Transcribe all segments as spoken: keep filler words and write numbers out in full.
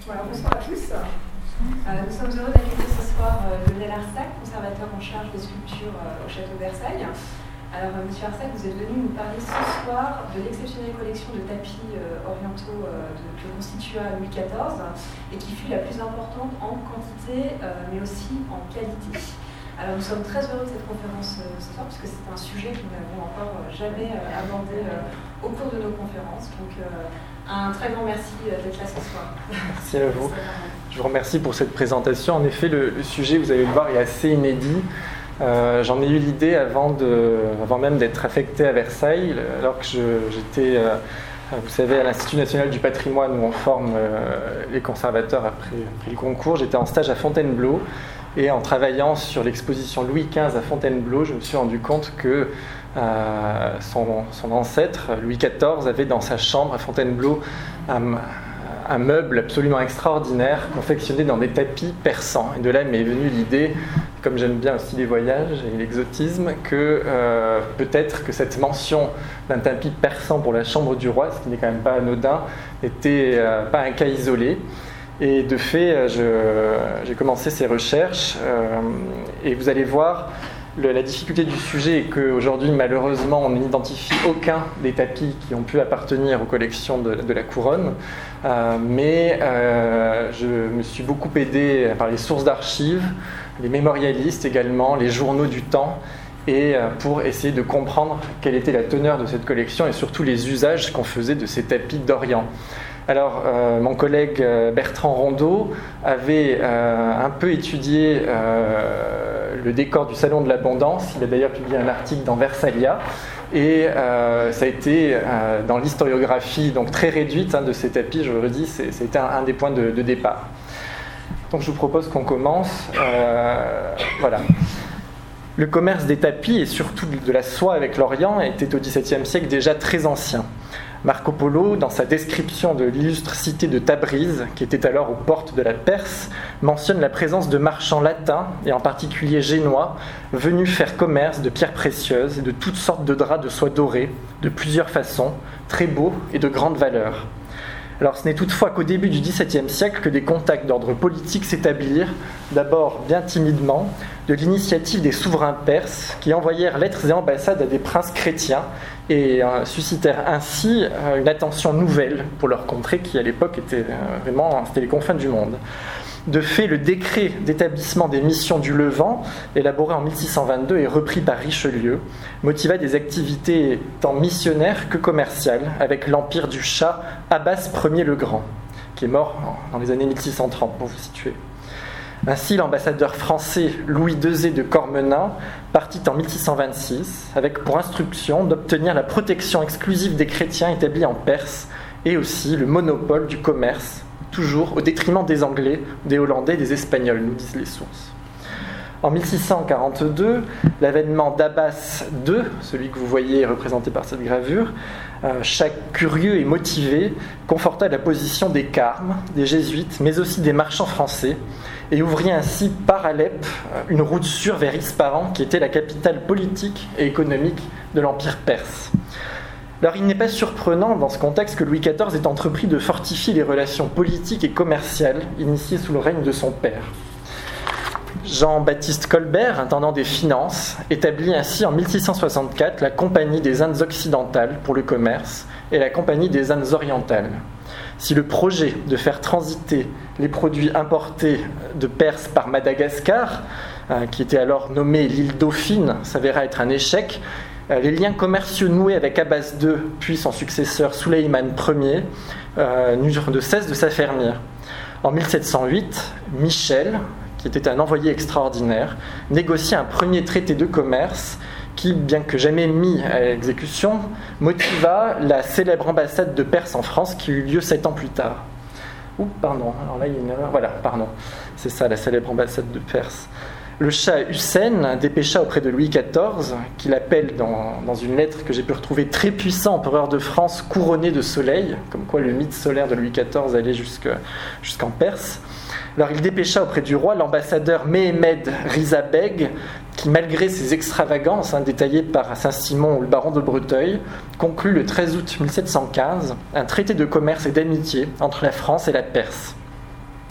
Voilà, bonsoir à tous. Euh, nous sommes heureux d'accueillir ce soir euh, Lionel Arsac, conservateur en charge des sculptures euh, au Château de Versailles. Alors, euh, Monsieur Arsac, vous êtes venu nous parler ce soir de l'exceptionnelle collection de tapis euh, orientaux euh, de, que constitua Louis quatorze et qui fut la plus importante en quantité euh, mais aussi en qualité. Alors, nous sommes très heureux de cette conférence euh, ce soir puisque c'est un sujet que nous n'avons encore euh, jamais euh, abordé euh, au cours de nos conférences. Donc, euh, un très grand merci d'être là ce soir. Merci à vous. Je vous remercie pour cette présentation. En effet, le, le sujet, vous allez le voir, est assez inédit. Euh, j'en ai eu l'idée avant, de, avant même d'être affecté à Versailles, alors que je, j'étais, euh, vous savez, à l'Institut national du patrimoine où on forme euh, les conservateurs après, après le concours. J'étais en stage à Fontainebleau et en travaillant sur l'exposition Louis quinze à Fontainebleau, je me suis rendu compte que Euh, son, son ancêtre, Louis quatorze, avait dans sa chambre à Fontainebleau un, un meuble absolument extraordinaire confectionné dans des tapis persans. Et de là m'est venue l'idée, comme j'aime bien aussi les voyages et l'exotisme, que euh, peut-être que cette mention d'un tapis persan pour la chambre du roi, ce qui n'est quand même pas anodin, n'était euh, pas un cas isolé. Et de fait, je, j'ai commencé ces recherches euh, et vous allez voir, Le, la difficulté du sujet est qu'aujourd'hui, malheureusement, on n'identifie aucun des tapis qui ont pu appartenir aux collections de, de la couronne. Euh, mais euh, je me suis beaucoup aidé par les sources d'archives, les mémorialistes également, les journaux du temps, et euh, pour essayer de comprendre quelle était la teneur de cette collection et surtout les usages qu'on faisait de ces tapis d'Orient. Alors, euh, mon collègue euh, Bertrand Rondeau avait euh, un peu étudié euh, le décor du Salon de l'Abondance. Il a d'ailleurs publié un article dans Versailles. Et euh, ça a été, euh, dans l'historiographie donc très réduite hein, de ces tapis, je vous le redis, c'est, c'était un, un des points de, de départ. Donc, je vous propose qu'on commence. Euh, voilà. Le commerce des tapis, et surtout de la soie avec l'Orient, était au dix-septième siècle déjà très ancien. Marco Polo, dans sa description de l'illustre cité de Tabriz, qui était alors aux portes de la Perse, mentionne la présence de marchands latins, et en particulier génois, venus faire commerce de pierres précieuses et de toutes sortes de draps de soie dorée, de plusieurs façons, très beaux et de grande valeur. Alors ce n'est toutefois qu'au début du dix-septième siècle que des contacts d'ordre politique s'établirent, d'abord bien timidement, de l'initiative des souverains perses qui envoyèrent lettres et ambassades à des princes chrétiens et euh, suscitèrent ainsi euh, une attention nouvelle pour leur contrée qui à l'époque était euh, vraiment c'était les confins du monde. De fait, le décret d'établissement des missions du Levant, élaboré en mille six cent vingt-deux et repris par Richelieu, motiva des activités tant missionnaires que commerciales avec l'empire du Shah Abbas Ier le Grand, qui est mort dans les années mille six cent trente, pour vous situer. Ainsi, l'ambassadeur français Louis Dezé de Cormenin partit en mille six cent vingt-six avec pour instruction d'obtenir la protection exclusive des chrétiens établis en Perse et aussi le monopole du commerce, toujours au détriment des Anglais, des Hollandais, des Espagnols, nous disent les sources. En mille six cent quarante-deux, l'avènement d'Abbas deux, celui que vous voyez représenté par cette gravure, euh, chaque curieux et motivé, conforta la position des Carmes, des Jésuites, mais aussi des marchands français, et ouvrit ainsi par Alep une route sûre vers Ispahan, qui était la capitale politique et économique de l'Empire perse. Alors il n'est pas surprenant dans ce contexte que Louis quatorze ait entrepris de fortifier les relations politiques et commerciales initiées sous le règne de son père. Jean-Baptiste Colbert, intendant des finances, établit ainsi en mille six cent soixante-quatre la Compagnie des Indes occidentales pour le commerce et la Compagnie des Indes orientales. Si le projet de faire transiter les produits importés de Perse par Madagascar, euh, qui était alors nommée l'île Dauphine, s'avéra être un échec, euh, les liens commerciaux noués avec Abbas deux, puis son successeur Sulayman Ier, euh, n'eurent de cesse de s'affermir. En mille sept cent huit, Michel, qui était un envoyé extraordinaire, négocia un premier traité de commerce qui, bien que jamais mis à exécution, motiva la célèbre ambassade de Perse en France qui eut lieu sept ans plus tard. Ouh, pardon, alors là il y a une erreur. Voilà, pardon, c'est ça, la célèbre ambassade de Perse. Le Shah Hussein dépêcha auprès de Louis quatorze, qu'il appelle dans, dans une lettre que j'ai pu retrouver très puissant empereur de France couronné de soleil, comme quoi le mythe solaire de Louis quatorze allait jusque, jusqu'en Perse. Alors il dépêcha auprès du roi l'ambassadeur Mehemed Riza Beg, qui malgré ses extravagances, hein, détaillées par Saint-Simon ou le baron de Breteuil, conclut le treize août mille sept cent quinze un traité de commerce et d'amitié entre la France et la Perse.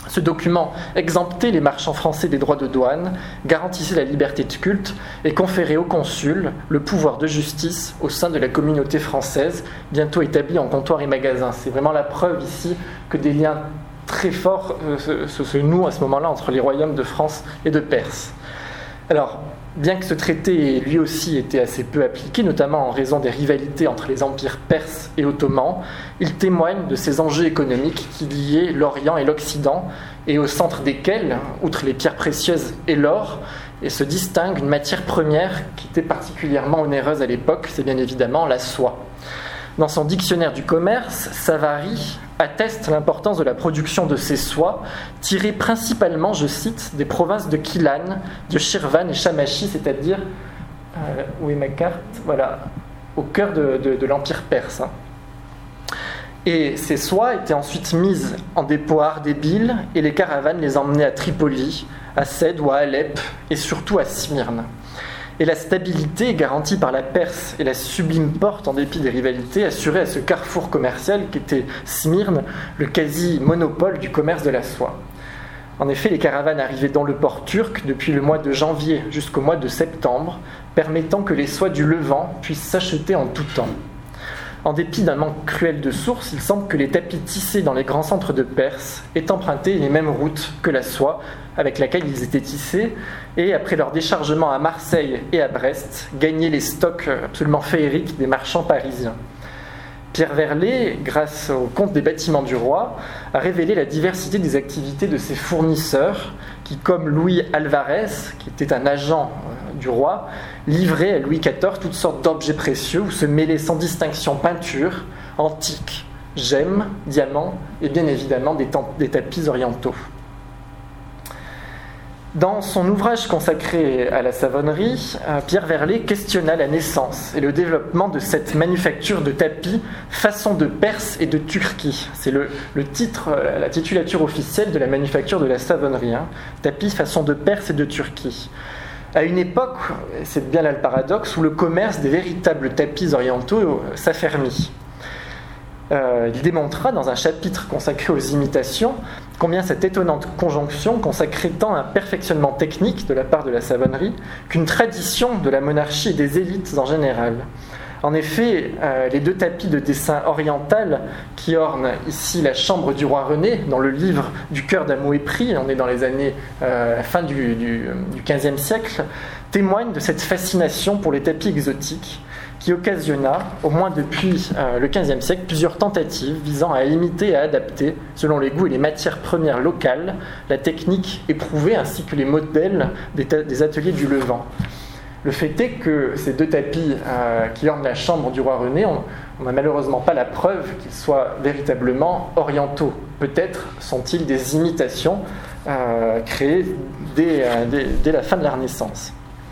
Ce document exemptait les marchands français des droits de douane, garantissait la liberté de culte et conférait au consul le pouvoir de justice au sein de la communauté française, bientôt établie en comptoir et magasin. C'est vraiment la preuve ici que des liens très forts euh, se, se nouent à ce moment-là entre les royaumes de France et de Perse. Alors, bien que ce traité lui aussi était assez peu appliqué, notamment en raison des rivalités entre les empires perses et ottomans, il témoigne de ces enjeux économiques qui liaient l'Orient et l'Occident, et au centre desquels, outre les pierres précieuses et l'or, et se distingue une matière première qui était particulièrement onéreuse à l'époque, c'est bien évidemment la soie. Dans son dictionnaire du commerce, Savary atteste l'importance de la production de ces soies, tirées principalement, je cite, des provinces de Kilan, de Shirvan et Shamashi, c'est-à-dire, euh, où est ma carte ? Voilà, au cœur de, de, de l'Empire perse. Hein. Et ces soies étaient ensuite mises en dépôt à Ardébil, et les caravanes les emmenaient à Tripoli, à Sède ou à Alep, et surtout à Smyrne. Et la stabilité garantie par la Perse et la sublime porte, en dépit des rivalités, assurait à ce carrefour commercial qu'était Smyrne le quasi-monopole du commerce de la soie. En effet, les caravanes arrivaient dans le port turc depuis le mois de janvier jusqu'au mois de septembre, permettant que les soies du Levant puissent s'acheter en tout temps. En dépit d'un manque cruel de sources, il semble que les tapis tissés dans les grands centres de Perse aient emprunté les mêmes routes que la soie avec laquelle ils étaient tissés, et après leur déchargement à Marseille et à Brest, gagné les stocks absolument féeriques des marchands parisiens. Pierre Verlet, grâce au compte des bâtiments du roi, a révélé la diversité des activités de ses fournisseurs, qui, comme Louis Alvarez, qui était un agent du roi, livrait à Louis quatorze toutes sortes d'objets précieux où se mêlaient sans distinction peintures, antiques, gemmes, diamants et bien évidemment des, tam- des tapis orientaux. Dans son ouvrage consacré à la savonnerie, Pierre Verlet questionna la naissance et le développement de cette manufacture de tapis façon de Perse et de Turquie. C'est le, le titre, la titulature officielle de la manufacture de la savonnerie. Hein. Tapis façon de Perse et de Turquie. À une époque, c'est bien là le paradoxe, où le commerce des véritables tapis orientaux s'affermit. Euh, il démontra dans un chapitre consacré aux imitations combien cette étonnante conjonction consacrait tant un perfectionnement technique de la part de la savonnerie qu'une tradition de la monarchie et des élites en général. En effet, euh, les deux tapis de dessin oriental qui ornent ici la chambre du roi René, dans le livre du cœur d'Amouépris, on est dans les années euh, fin du, du, du quinzième siècle, témoignent de cette fascination pour les tapis exotiques qui occasionna, au moins depuis euh, le quinzième siècle, plusieurs tentatives visant à imiter et à adapter, selon les goûts et les matières premières locales, la technique éprouvée ainsi que les modèles des, ta- des ateliers du Levant. Le fait est que ces deux tapis euh, qui ornent la chambre du roi René, on n'a malheureusement pas la preuve qu'ils soient véritablement orientaux. Peut-être sont-ils des imitations euh, créées dès, euh, dès, dès la fin de la Renaissance.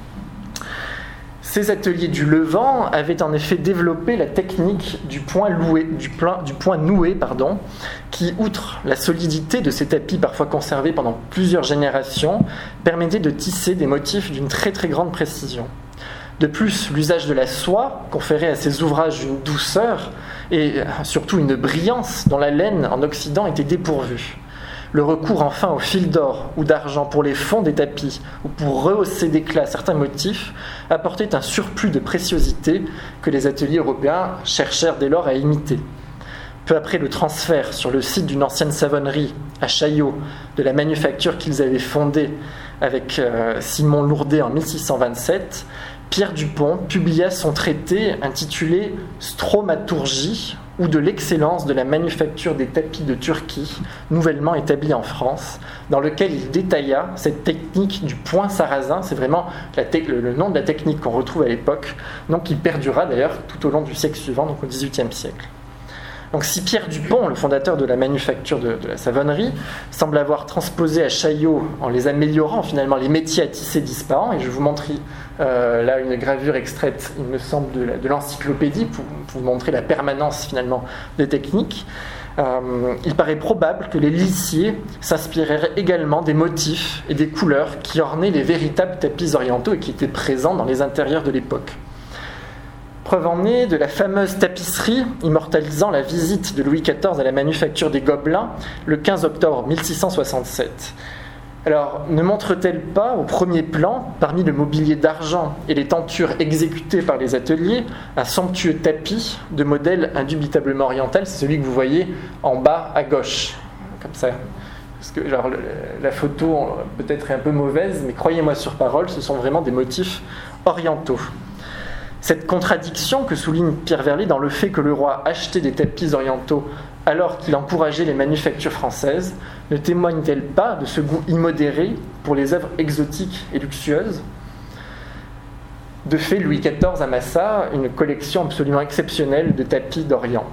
Ces ateliers du Levant avaient en effet développé la technique du point, loué, du point, du point noué, pardon, qui, outre la solidité de ces tapis parfois conservés pendant plusieurs générations, permettait de tisser des motifs d'une très très grande précision. De plus, l'usage de la soie conférait à ces ouvrages une douceur et surtout une brillance dont la laine en Occident était dépourvue. Le recours enfin au fil d'or ou d'argent pour les fonds des tapis ou pour rehausser d'éclat certains motifs apportait un surplus de préciosité que les ateliers européens cherchèrent dès lors à imiter. Peu après le transfert sur le site d'une ancienne savonnerie à Chaillot de la manufacture qu'ils avaient fondée avec euh, Simon Lourdet en mille six cent vingt-sept, Pierre Dupont publia son traité intitulé « Stromaturgie » ou de l'excellence de la manufacture des tapis de Turquie, nouvellement établie en France, dans lequel il détailla cette technique du point sarrasin. C'est vraiment la te- le, le nom de la technique qu'on retrouve à l'époque, nom qui perdura d'ailleurs tout au long du siècle suivant, donc au dix-huitième siècle. Donc si Pierre Dupont, le fondateur de la manufacture de, de la savonnerie, semble avoir transposé à Chaillot, en les améliorant finalement, les métiers à tisser disparants, et je vous montre euh, là une gravure extraite, il me semble, de, la, de l'encyclopédie, pour, pour vous montrer la permanence finalement des techniques, euh, il paraît probable que les lissiers s'inspirèrent également des motifs et des couleurs qui ornaient les véritables tapis orientaux et qui étaient présents dans les intérieurs de l'époque. Preuve en est de la fameuse tapisserie immortalisant la visite de Louis quatorze à la manufacture des Gobelins le quinze octobre mille six cent soixante-sept. Alors, ne montre-t-elle pas au premier plan, parmi le mobilier d'argent et les tentures exécutées par les ateliers, un somptueux tapis de modèle indubitablement oriental? C'est celui que vous voyez en bas à gauche, comme ça. Parce que genre, la photo peut-être est un peu mauvaise, mais croyez-moi sur parole, ce sont vraiment des motifs orientaux. Cette contradiction que souligne Pierre Verlet dans le fait que le roi achetait des tapis orientaux alors qu'il encourageait les manufactures françaises, ne témoigne-t-elle pas de ce goût immodéré pour les œuvres exotiques et luxueuses? De fait, Louis quatorze amassa une collection absolument exceptionnelle de tapis d'Orient.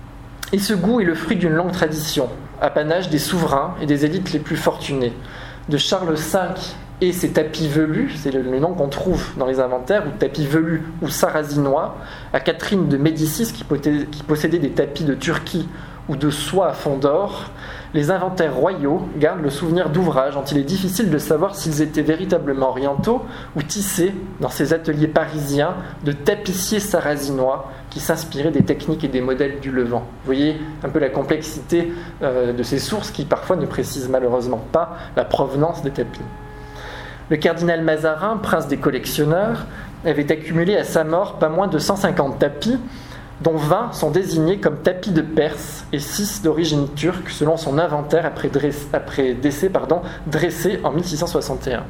Et ce goût est le fruit d'une longue tradition, apanage des souverains et des élites les plus fortunées. De Charles cinq et ses tapis velus, c'est le, le nom qu'on trouve dans les inventaires, ou tapis velus ou sarrasinois, à Catherine de Médicis qui, poté, qui possédait des tapis de Turquie ou de soie à fond d'or, les inventaires royaux gardent le souvenir d'ouvrages dont il est difficile de savoir s'ils étaient véritablement orientaux ou tissés dans ces ateliers parisiens de tapissiers sarrasinois qui s'inspiraient des techniques et des modèles du Levant. Vous voyez un peu la complexité euh, de ces sources qui parfois ne précisent malheureusement pas la provenance des tapis. Le cardinal Mazarin, prince des collectionneurs, avait accumulé à sa mort pas moins de cent cinquante tapis, dont vingt sont désignés comme tapis de Perse et six d'origine turque, selon son inventaire après, dresse, après décès pardon, dressé en mille six cent soixante et un.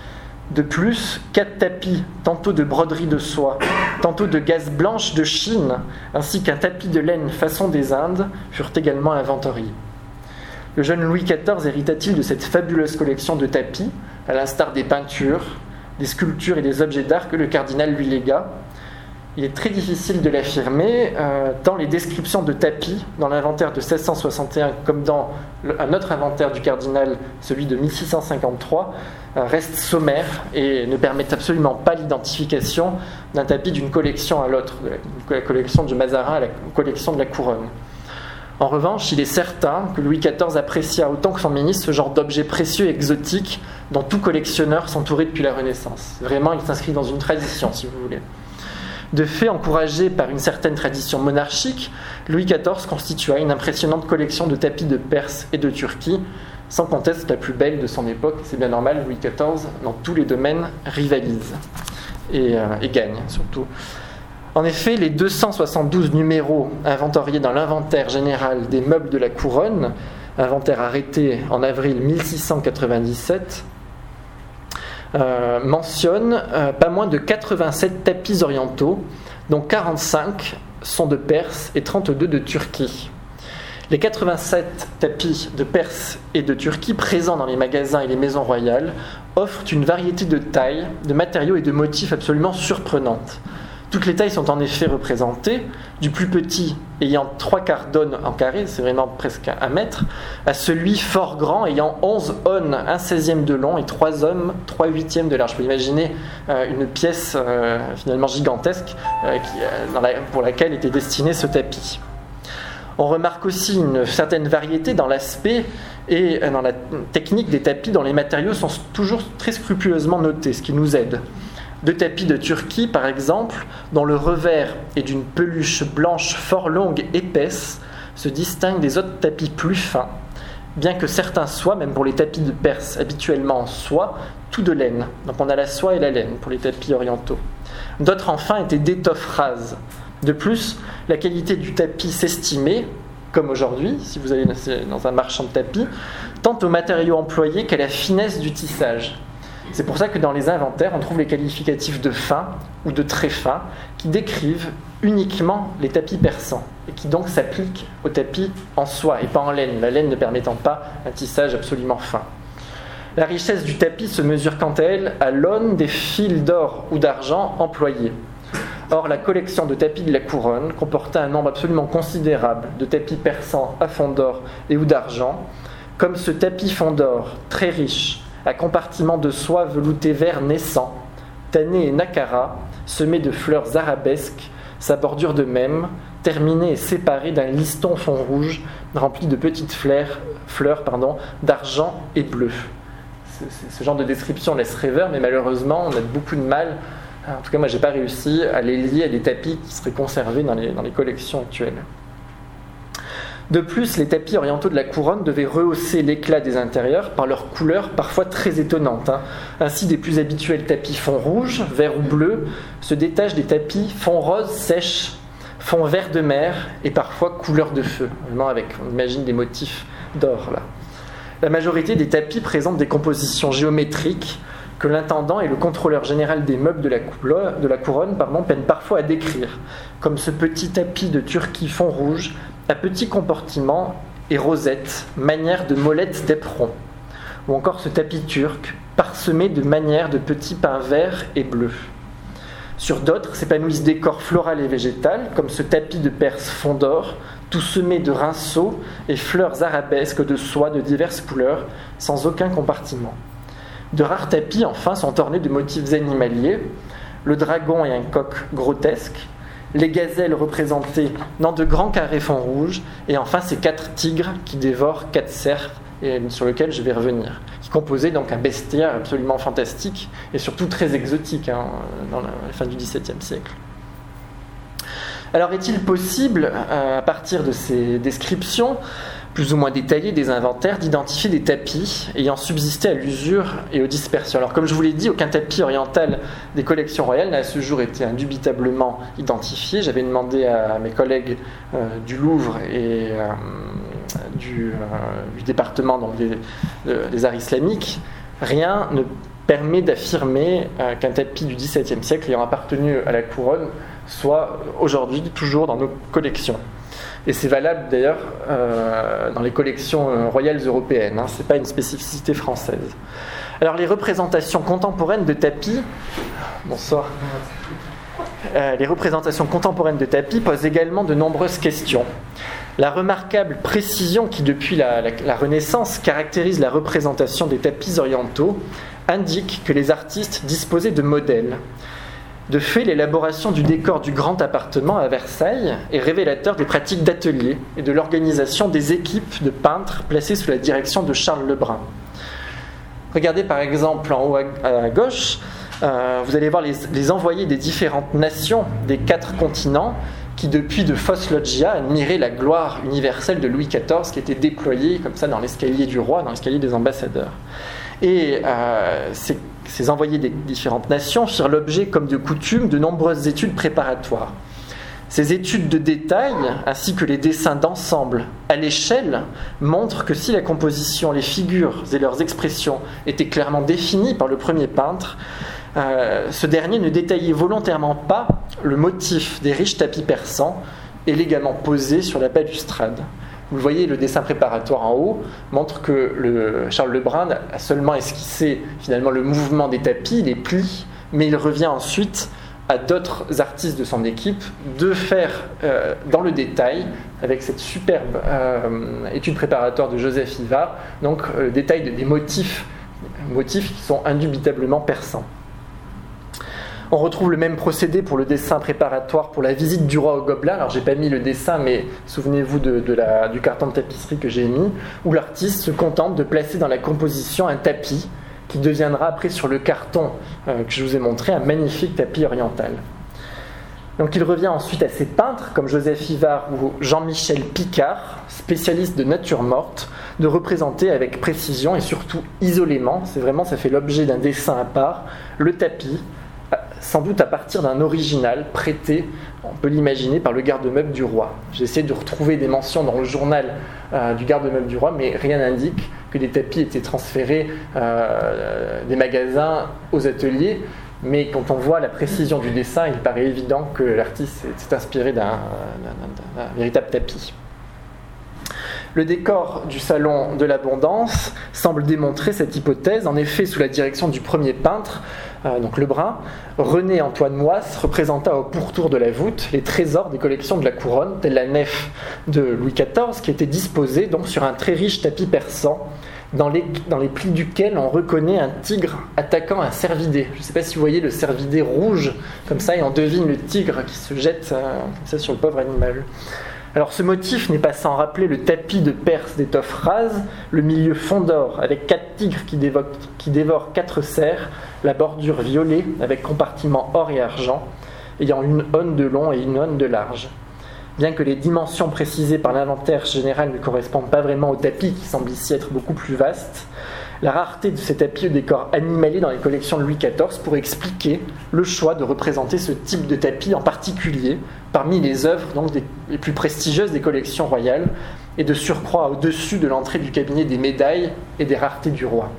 De plus, quatre tapis, tantôt de broderie de soie, tantôt de gaze blanche de Chine, ainsi qu'un tapis de laine façon des Indes, furent également inventoriés. Le jeune Louis quatorze hérita-t-il de cette fabuleuse collection de tapis, à l'instar des peintures, des sculptures et des objets d'art que le cardinal lui légua? Il est très difficile de l'affirmer, euh, tant les descriptions de tapis dans l'inventaire de seize cent soixante et un comme dans le, un autre inventaire du cardinal, celui de mille six cent cinquante-trois, euh, restent sommaires et ne permettent absolument pas l'identification d'un tapis d'une collection à l'autre, de la, de la collection de Mazarin à la collection de la Couronne. En revanche, il est certain que Louis quatorze apprécia autant que son ministre ce genre d'objets précieux et exotiques dont tout collectionneur s'entourait depuis la Renaissance. Vraiment, il s'inscrit dans une tradition, si vous voulez. De fait, encouragé par une certaine tradition monarchique, Louis quatorze constitua une impressionnante collection de tapis de Perse et de Turquie, sans conteste la plus belle de son époque. C'est bien normal, Louis quatorze, dans tous les domaines, rivalise et, euh, et gagne surtout. En effet, les deux cent soixante-douze numéros inventoriés dans l'inventaire général des meubles de la Couronne, inventaire arrêté en avril mille six cent quatre-vingt-dix-sept, Euh, mentionne euh, pas moins de quatre-vingt-sept tapis orientaux, dont quarante-cinq sont de Perse et trente-deux de Turquie. Les quatre-vingt-sept tapis de Perse et de Turquie présents dans les magasins et les maisons royales offrent une variété de tailles, de matériaux et de motifs absolument surprenantes. Toutes les tailles sont en effet représentées, du plus petit ayant trois quarts d'aune en carré, c'est vraiment presque un mètre, à celui fort grand ayant onze aunes, un seizième de long et trois hommes, trois huitièmes de large. Vous pouvez imaginer euh, une pièce euh, finalement gigantesque euh, qui, euh, dans la, pour laquelle était destiné ce tapis. On remarque aussi une certaine variété dans l'aspect et dans la technique des tapis dont les matériaux sont toujours très scrupuleusement notés, ce qui nous aide. Deux tapis de Turquie, par exemple, dont le revers est d'une peluche blanche fort longue et épaisse, se distinguent des autres tapis plus fins, bien que certains soient, même pour les tapis de Perse habituellement en soie, tout de laine. Donc on a la soie et la laine pour les tapis orientaux. D'autres enfin étaient d'étoffe rase. De plus, la qualité du tapis s'estimait, comme aujourd'hui, si vous allez dans un marchand de tapis, tant aux matériaux employés qu'à la finesse du tissage. C'est pour ça que dans les inventaires, on trouve les qualificatifs de fin ou de très fin qui décrivent uniquement les tapis persans et qui donc s'appliquent aux tapis en soie et pas en laine, la laine ne permettant pas un tissage absolument fin. La richesse du tapis se mesure quant à elle à l'aune des fils d'or ou d'argent employés. Or, la collection de tapis de la Couronne comportait un nombre absolument considérable de tapis persans à fond d'or et ou d'argent, comme ce tapis fond d'or très riche, à compartiment de soie velouté vert naissant, tanné et nacara, semé de fleurs arabesques, sa bordure de même, terminée et séparée d'un liston fond rouge, rempli de petites fleurs, fleurs pardon, d'argent et bleu. Ce, ce genre de description laisse rêveur, mais malheureusement, on a beaucoup de mal En tout cas, moi, je n'ai pas réussi à les lier à des tapis qui seraient conservés dans les, dans les collections actuelles. De plus, les tapis orientaux de la couronne devaient rehausser l'éclat des intérieurs par leur couleur parfois très étonnante. Hein. Ainsi, des plus habituels tapis fond rouge, vert ou bleu se détachent des tapis fond rose sèche, fond vert de mer et parfois couleur de feu. Vraiment avec, on imagine des motifs d'or là. La majorité des tapis présentent des compositions géométriques que l'intendant et le contrôleur général des meubles de la, couleur, de la couronne pardon, peinent parfois à décrire, comme ce petit tapis de Turquie fond rouge à petits compartiments et rosettes, manière de molettes d'éperon, ou encore ce tapis turc parsemé de manières de petits pins verts et bleus. Sur d'autres s'épanouissent décors floral et végétal, comme ce tapis de Perse fond d'or, tout semé de rinceaux et fleurs arabesques de soie de diverses couleurs, sans aucun compartiment. De rares tapis, enfin, sont ornés de motifs animaliers, le dragon et un coq grotesque, les gazelles représentées dans de grands carrés fond rouge, et enfin ces quatre tigres qui dévorent quatre cerfs, et sur lesquels je vais revenir, qui composaient donc un bestiaire absolument fantastique et surtout très exotique hein, dans la fin du dix-septième siècle. Alors est-il possible, à partir de ces descriptions plus ou moins détaillées des inventaires, d'identifier des tapis ayant subsisté à l'usure et aux dispersions? Alors comme je vous l'ai dit, aucun tapis oriental des collections royales n'a à ce jour été indubitablement identifié. J'avais demandé à mes collègues euh, du Louvre et euh, du, euh, du département donc des, euh, des arts islamiques. Rien ne permet d'affirmer euh, qu'un tapis du dix-septième siècle ayant appartenu à la couronne soit aujourd'hui toujours dans nos collections. Et c'est valable d'ailleurs euh, dans les collections euh, royales européennes, hein, ce n'est pas une spécificité française. Alors les représentations contemporaines de tapis, bonsoir, euh, les représentations contemporaines de tapis posent également de nombreuses questions. La remarquable précision qui depuis la, la, la Renaissance caractérise la représentation des tapis orientaux indique que les artistes disposaient de modèles. De fait, l'élaboration du décor du grand appartement à Versailles est révélateur des pratiques d'atelier et de l'organisation des équipes de peintres placées sous la direction de Charles Lebrun. Regardez par exemple en haut à gauche, euh, vous allez voir les, les envoyés des différentes nations des quatre continents qui, depuis de fausses loggias, admiraient la gloire universelle de Louis quatorze qui était déployée comme ça dans l'escalier du roi, dans l'escalier des ambassadeurs. Et euh, ces, ces envoyés des différentes nations firent l'objet, comme de coutume, de nombreuses études préparatoires. Ces études de détail, ainsi que les dessins d'ensemble à l'échelle, montrent que si la composition, les figures et leurs expressions étaient clairement définies par le premier peintre, euh, ce dernier ne détaillait volontairement pas le motif des riches tapis persans élégamment posés sur la balustrade. Vous voyez, le dessin préparatoire en haut montre que le Charles Lebrun a seulement esquissé finalement le mouvement des tapis, les plis, mais il revient ensuite à d'autres artistes de son équipe de faire euh, dans le détail, avec cette superbe euh, étude préparatoire de Joseph Ivard, donc le euh, détail de, des motifs, motifs qui sont indubitablement persans. On retrouve le même procédé pour le dessin préparatoire pour la visite du roi au Gobelin. Alors j'ai pas mis le dessin, mais souvenez-vous de, de la, du carton de tapisserie que j'ai mis, où l'artiste se contente de placer dans la composition un tapis qui deviendra après sur le carton euh, que je vous ai montré un magnifique tapis oriental. Donc il revient ensuite à ces peintres comme Joseph Ivard ou Jean-Michel Picard, spécialiste de nature morte, de représenter avec précision et surtout isolément, c'est vraiment, ça fait l'objet d'un dessin à part, le tapis, sans doute à partir d'un original prêté, on peut l'imaginer, par le garde-meuble du roi. J'ai essayé de retrouver des mentions dans le journal euh, du garde-meuble du roi, mais rien n'indique que les tapis étaient transférés euh, des magasins aux ateliers. Mais quand on voit la précision du dessin, il paraît évident que l'artiste s'est inspiré d'un, d'un, d'un, d'un véritable tapis. Le décor du salon de l'Abondance semble démontrer cette hypothèse. En effet, sous la direction du premier peintre, euh, donc Lebrun, René Antoine Moisse représenta au pourtour de la voûte les trésors des collections de la couronne, telle la nef de Louis quatorze, qui était disposée donc sur un très riche tapis persan, dans les, dans les plis duquel on reconnaît un tigre attaquant un cervidé. Je ne sais pas si vous voyez le cervidé rouge, comme ça, et on devine le tigre qui se jette euh, comme ça sur le pauvre animal. Alors ce motif n'est pas sans rappeler le tapis de Perse d'étoffe rase, le milieu fond d'or avec quatre tigres qui dévorent, qui dévorent quatre cerfs, la bordure violet avec compartiments or et argent, ayant une aune de long et une aune de large. Bien que les dimensions précisées par l'inventaire général ne correspondent pas vraiment au tapis qui semble ici être beaucoup plus vaste, la rareté de ces tapis au décor animalier dans les collections de Louis quatorze pourrait expliquer le choix de représenter ce type de tapis en particulier parmi les œuvres donc, des, les plus prestigieuses des collections royales et de surcroît au-dessus de l'entrée du cabinet des médailles et des raretés du roi.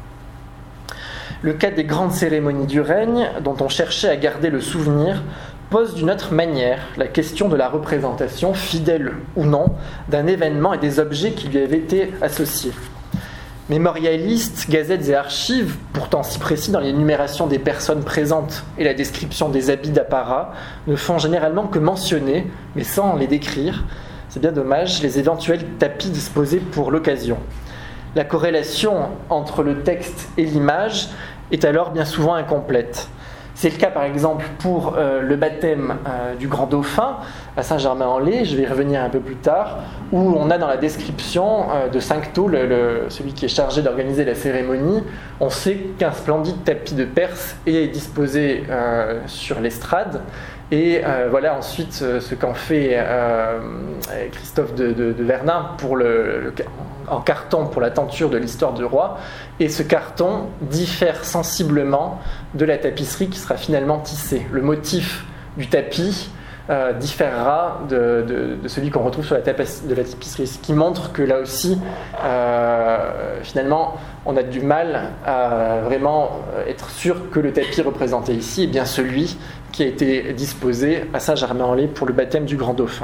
Le cas des grandes cérémonies du règne, dont on cherchait à garder le souvenir, pose d'une autre manière la question de la représentation, fidèle ou non, d'un événement et des objets qui lui avaient été associés. Mémorialistes, gazettes et archives, pourtant si précis dans l'énumération des personnes présentes et la description des habits d'apparat, ne font généralement que mentionner, mais sans les décrire, c'est bien dommage, les éventuels tapis disposés pour l'occasion. La corrélation entre le texte et l'image est alors bien souvent incomplète. C'est le cas par exemple pour euh, le baptême euh, du grand dauphin à Saint-Germain-en-Laye, je vais y revenir un peu plus tard, où on a dans la description euh, de Sancto, le, le, celui qui est chargé d'organiser la cérémonie, on sait qu'un splendide tapis de Perse est disposé euh, sur l'estrade. Et euh, voilà ensuite euh, ce qu'en fait euh, Christophe de, de, de Vernin pour le, le, en carton pour la tenture de l'histoire du roi. Et ce carton diffère sensiblement de la tapisserie qui sera finalement tissée. Le motif du tapis euh, différera de, de, de celui qu'on retrouve sur la, tapas, de la tapisserie, ce qui montre que là aussi, euh, finalement, on a du mal à vraiment être sûr que le tapis représenté ici est bien celui qui a été disposé à Saint-Germain-en-Laye pour le baptême du grand dauphin.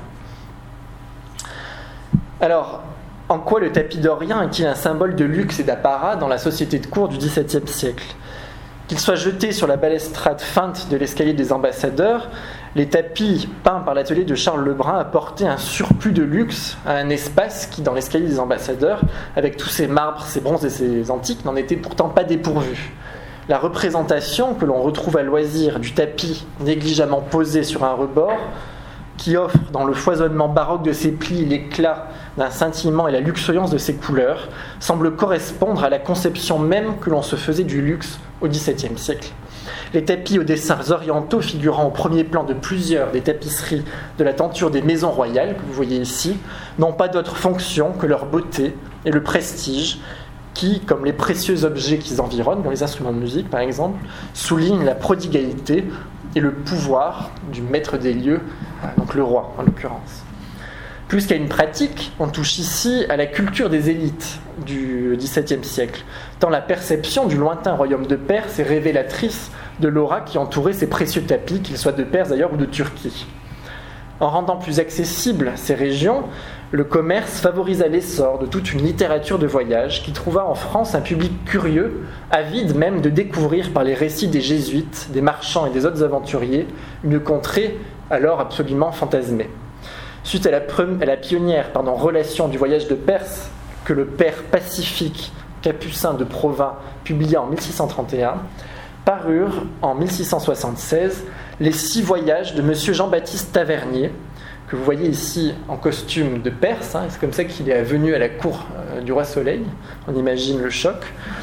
Alors, en quoi le tapis dorien est-il un symbole de luxe et d'apparat dans la société de cour du dix-septième siècle ? Qu'il soit jeté sur la balustrade feinte de l'escalier des ambassadeurs, les tapis peints par l'atelier de Charles Lebrun apportaient un surplus de luxe à un espace qui, dans l'escalier des ambassadeurs, avec tous ces marbres, ces bronzes et ces antiques, n'en était pourtant pas dépourvu. La représentation que l'on retrouve à loisir du tapis négligemment posé sur un rebord, qui offre dans le foisonnement baroque de ses plis l'éclat d'un scintillement et la luxuriance de ses couleurs, semble correspondre à la conception même que l'on se faisait du luxe au dix-septième siècle. Les tapis aux dessins orientaux figurant au premier plan de plusieurs des tapisseries de la tenture des maisons royales, que vous voyez ici, n'ont pas d'autre fonction que leur beauté et le prestige, qui, comme les précieux objets qu'ils environnent, dans les instruments de musique par exemple, soulignent la prodigalité et le pouvoir du maître des lieux, donc le roi en l'occurrence. Plus qu'à une pratique, on touche ici à la culture des élites du dix-septième siècle, tant la perception du lointain royaume de Perse est révélatrice de l'aura qui entourait ces précieux tapis, qu'ils soient de Perse d'ailleurs ou de Turquie. En rendant plus accessibles ces régions, le commerce favorisa l'essor de toute une littérature de voyage qui trouva en France un public curieux, avide même de découvrir par les récits des jésuites, des marchands et des autres aventuriers une contrée alors absolument fantasmée. Suite à la, pre- à la pionnière pardon, relation du voyage de Perse que le père pacifique Capucin de Provins publia en mille six cent trente et un, parurent en mille six cent soixante-seize les six voyages de M. Jean-Baptiste Tavernier, que vous voyez ici en costume de Perse, hein, c'est comme ça qu'il est venu à la cour euh, du roi Soleil, on imagine le choc.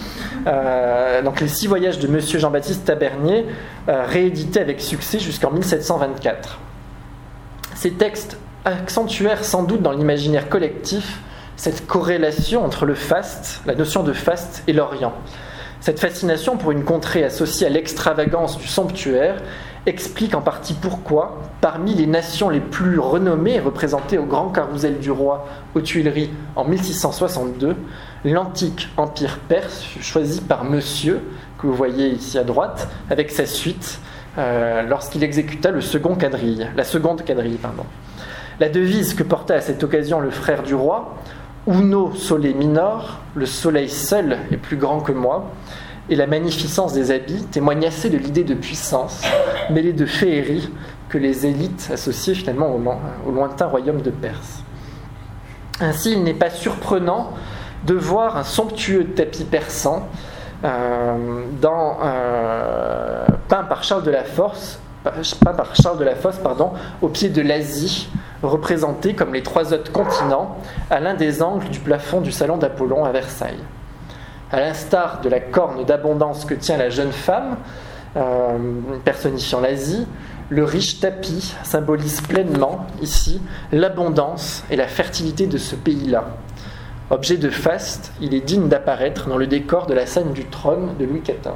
Euh, donc les six voyages de M. Jean-Baptiste Tavernier, euh, réédités avec succès jusqu'en mille sept cent vingt-quatre. Ces textes accentuèrent sans doute dans l'imaginaire collectif cette corrélation entre le faste, la notion de faste et l'Orient. Cette fascination pour une contrée associée à l'extravagance du somptuaire explique en partie pourquoi, parmi les nations les plus renommées représentées au Grand Carrousel du Roi aux Tuileries en mille six cent soixante-deux, l'antique empire perse fut choisi par Monsieur, que vous voyez ici à droite, avec sa suite, euh, lorsqu'il exécuta le second quadrille, la seconde quadrille. Pardon. La devise que porta à cette occasion le frère du roi, Uno Sole Minor, le soleil seul est plus grand que moi, et la magnificence des habits témoigne assez de l'idée de puissance, mêlée de féerie, que les élites associaient finalement au, au lointain royaume de Perse. Ainsi, il n'est pas surprenant de voir un somptueux tapis persan euh, dans, euh, peint par Charles de la Fosse, peint par Charles de la Fosse, pardon, au pied de l'Asie, représentés comme les trois autres continents à l'un des angles du plafond du salon d'Apollon à Versailles. À l'instar de la corne d'abondance que tient la jeune femme, euh, personnifiant l'Asie, le riche tapis symbolise pleinement, ici, l'abondance et la fertilité de ce pays-là. Objet de faste, il est digne d'apparaître dans le décor de la scène du trône de Louis quatorze.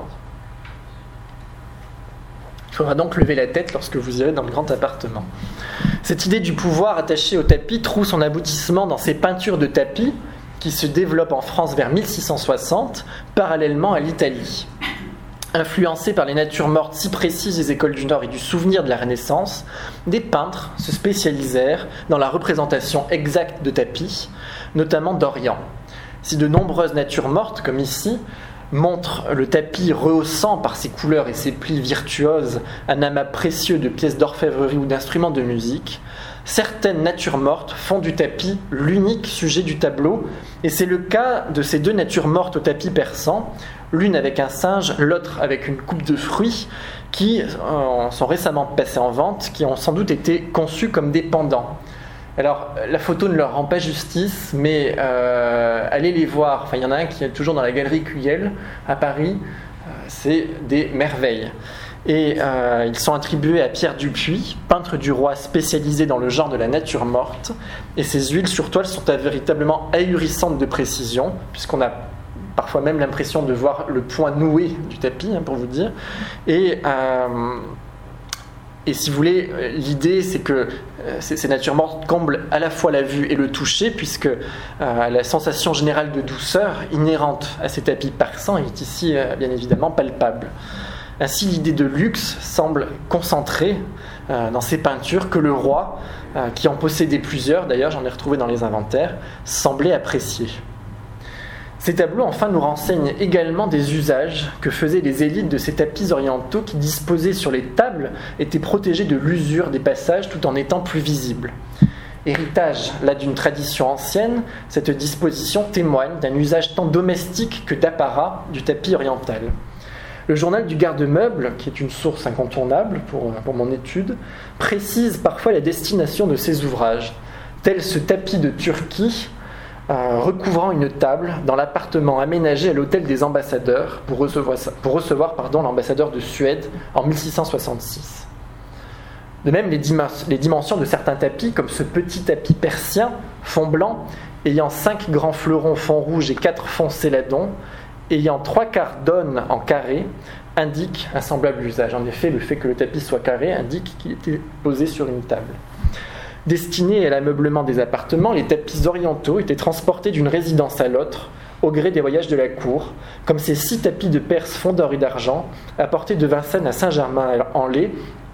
Il faudra donc lever la tête lorsque vous irez dans le grand appartement. Cette idée du pouvoir attaché au tapis trouve son aboutissement dans ces peintures de tapis qui se développent en France vers mille six cent soixante, parallèlement à l'Italie. Influencés par les natures mortes si précises des écoles du Nord et du souvenir de la Renaissance, des peintres se spécialisèrent dans la représentation exacte de tapis, notamment d'Orient. Si de nombreuses natures mortes, comme ici, montrent le tapis rehaussant par ses couleurs et ses plis virtuoses un amas précieux de pièces d'orfèvrerie ou d'instruments de musique, certaines natures mortes font du tapis l'unique sujet du tableau, et c'est le cas de ces deux natures mortes au tapis persan, l'une avec un singe, l'autre avec une coupe de fruits, qui euh, sont récemment passées en vente, qui ont sans doute été conçues comme des pendants. Alors, la photo ne leur rend pas justice, mais euh, allez les voir. Enfin, il y en a un qui est toujours dans la galerie Cuyel, à Paris. Euh, c'est des merveilles. Et euh, ils sont attribués à Pierre Dupuis, peintre du roi spécialisé dans le genre de la nature morte. Et ces huiles sur toile sont véritablement ahurissantes de précision, puisqu'on a parfois même l'impression de voir le point noué du tapis, hein, pour vous dire. Et... Euh, Et si vous voulez, l'idée, c'est que ces natures mortes comblent à la fois la vue et le toucher, puisque euh, la sensation générale de douceur inhérente à ces tapis persans est ici, euh, bien évidemment, palpable. Ainsi, l'idée de luxe semble concentrée euh, dans ces peintures que le roi, euh, qui en possédait plusieurs, d'ailleurs j'en ai retrouvé dans les inventaires, semblait apprécier. Ces tableaux, enfin, nous renseignent également des usages que faisaient les élites de ces tapis orientaux qui, disposés sur les tables, étaient protégés de l'usure des passages tout en étant plus visibles. Héritage, là, d'une tradition ancienne, cette disposition témoigne d'un usage tant domestique que d'apparat du tapis oriental. Le journal du garde-meuble, qui est une source incontournable pour, pour mon étude, précise parfois la destination de ces ouvrages, tel ce tapis de Turquie, Euh, recouvrant une table dans l'appartement aménagé à l'hôtel des ambassadeurs pour recevoir, pour recevoir pardon, l'ambassadeur de Suède en mille six cent soixante-six. De même, les, dimens- les dimensions de certains tapis, comme ce petit tapis persien, fond blanc, ayant cinq grands fleurons fond rouge et quatre fonds céladon, ayant trois quarts d'aune en carré, indiquent un semblable usage. En effet, le fait que le tapis soit carré indique qu'il était posé sur une table. Destinés à l'ameublement des appartements, les tapis orientaux étaient transportés d'une résidence à l'autre au gré des voyages de la cour, comme ces six tapis de Perse fond d'or et d'argent apportés de Vincennes à Saint-Germain-en-Laye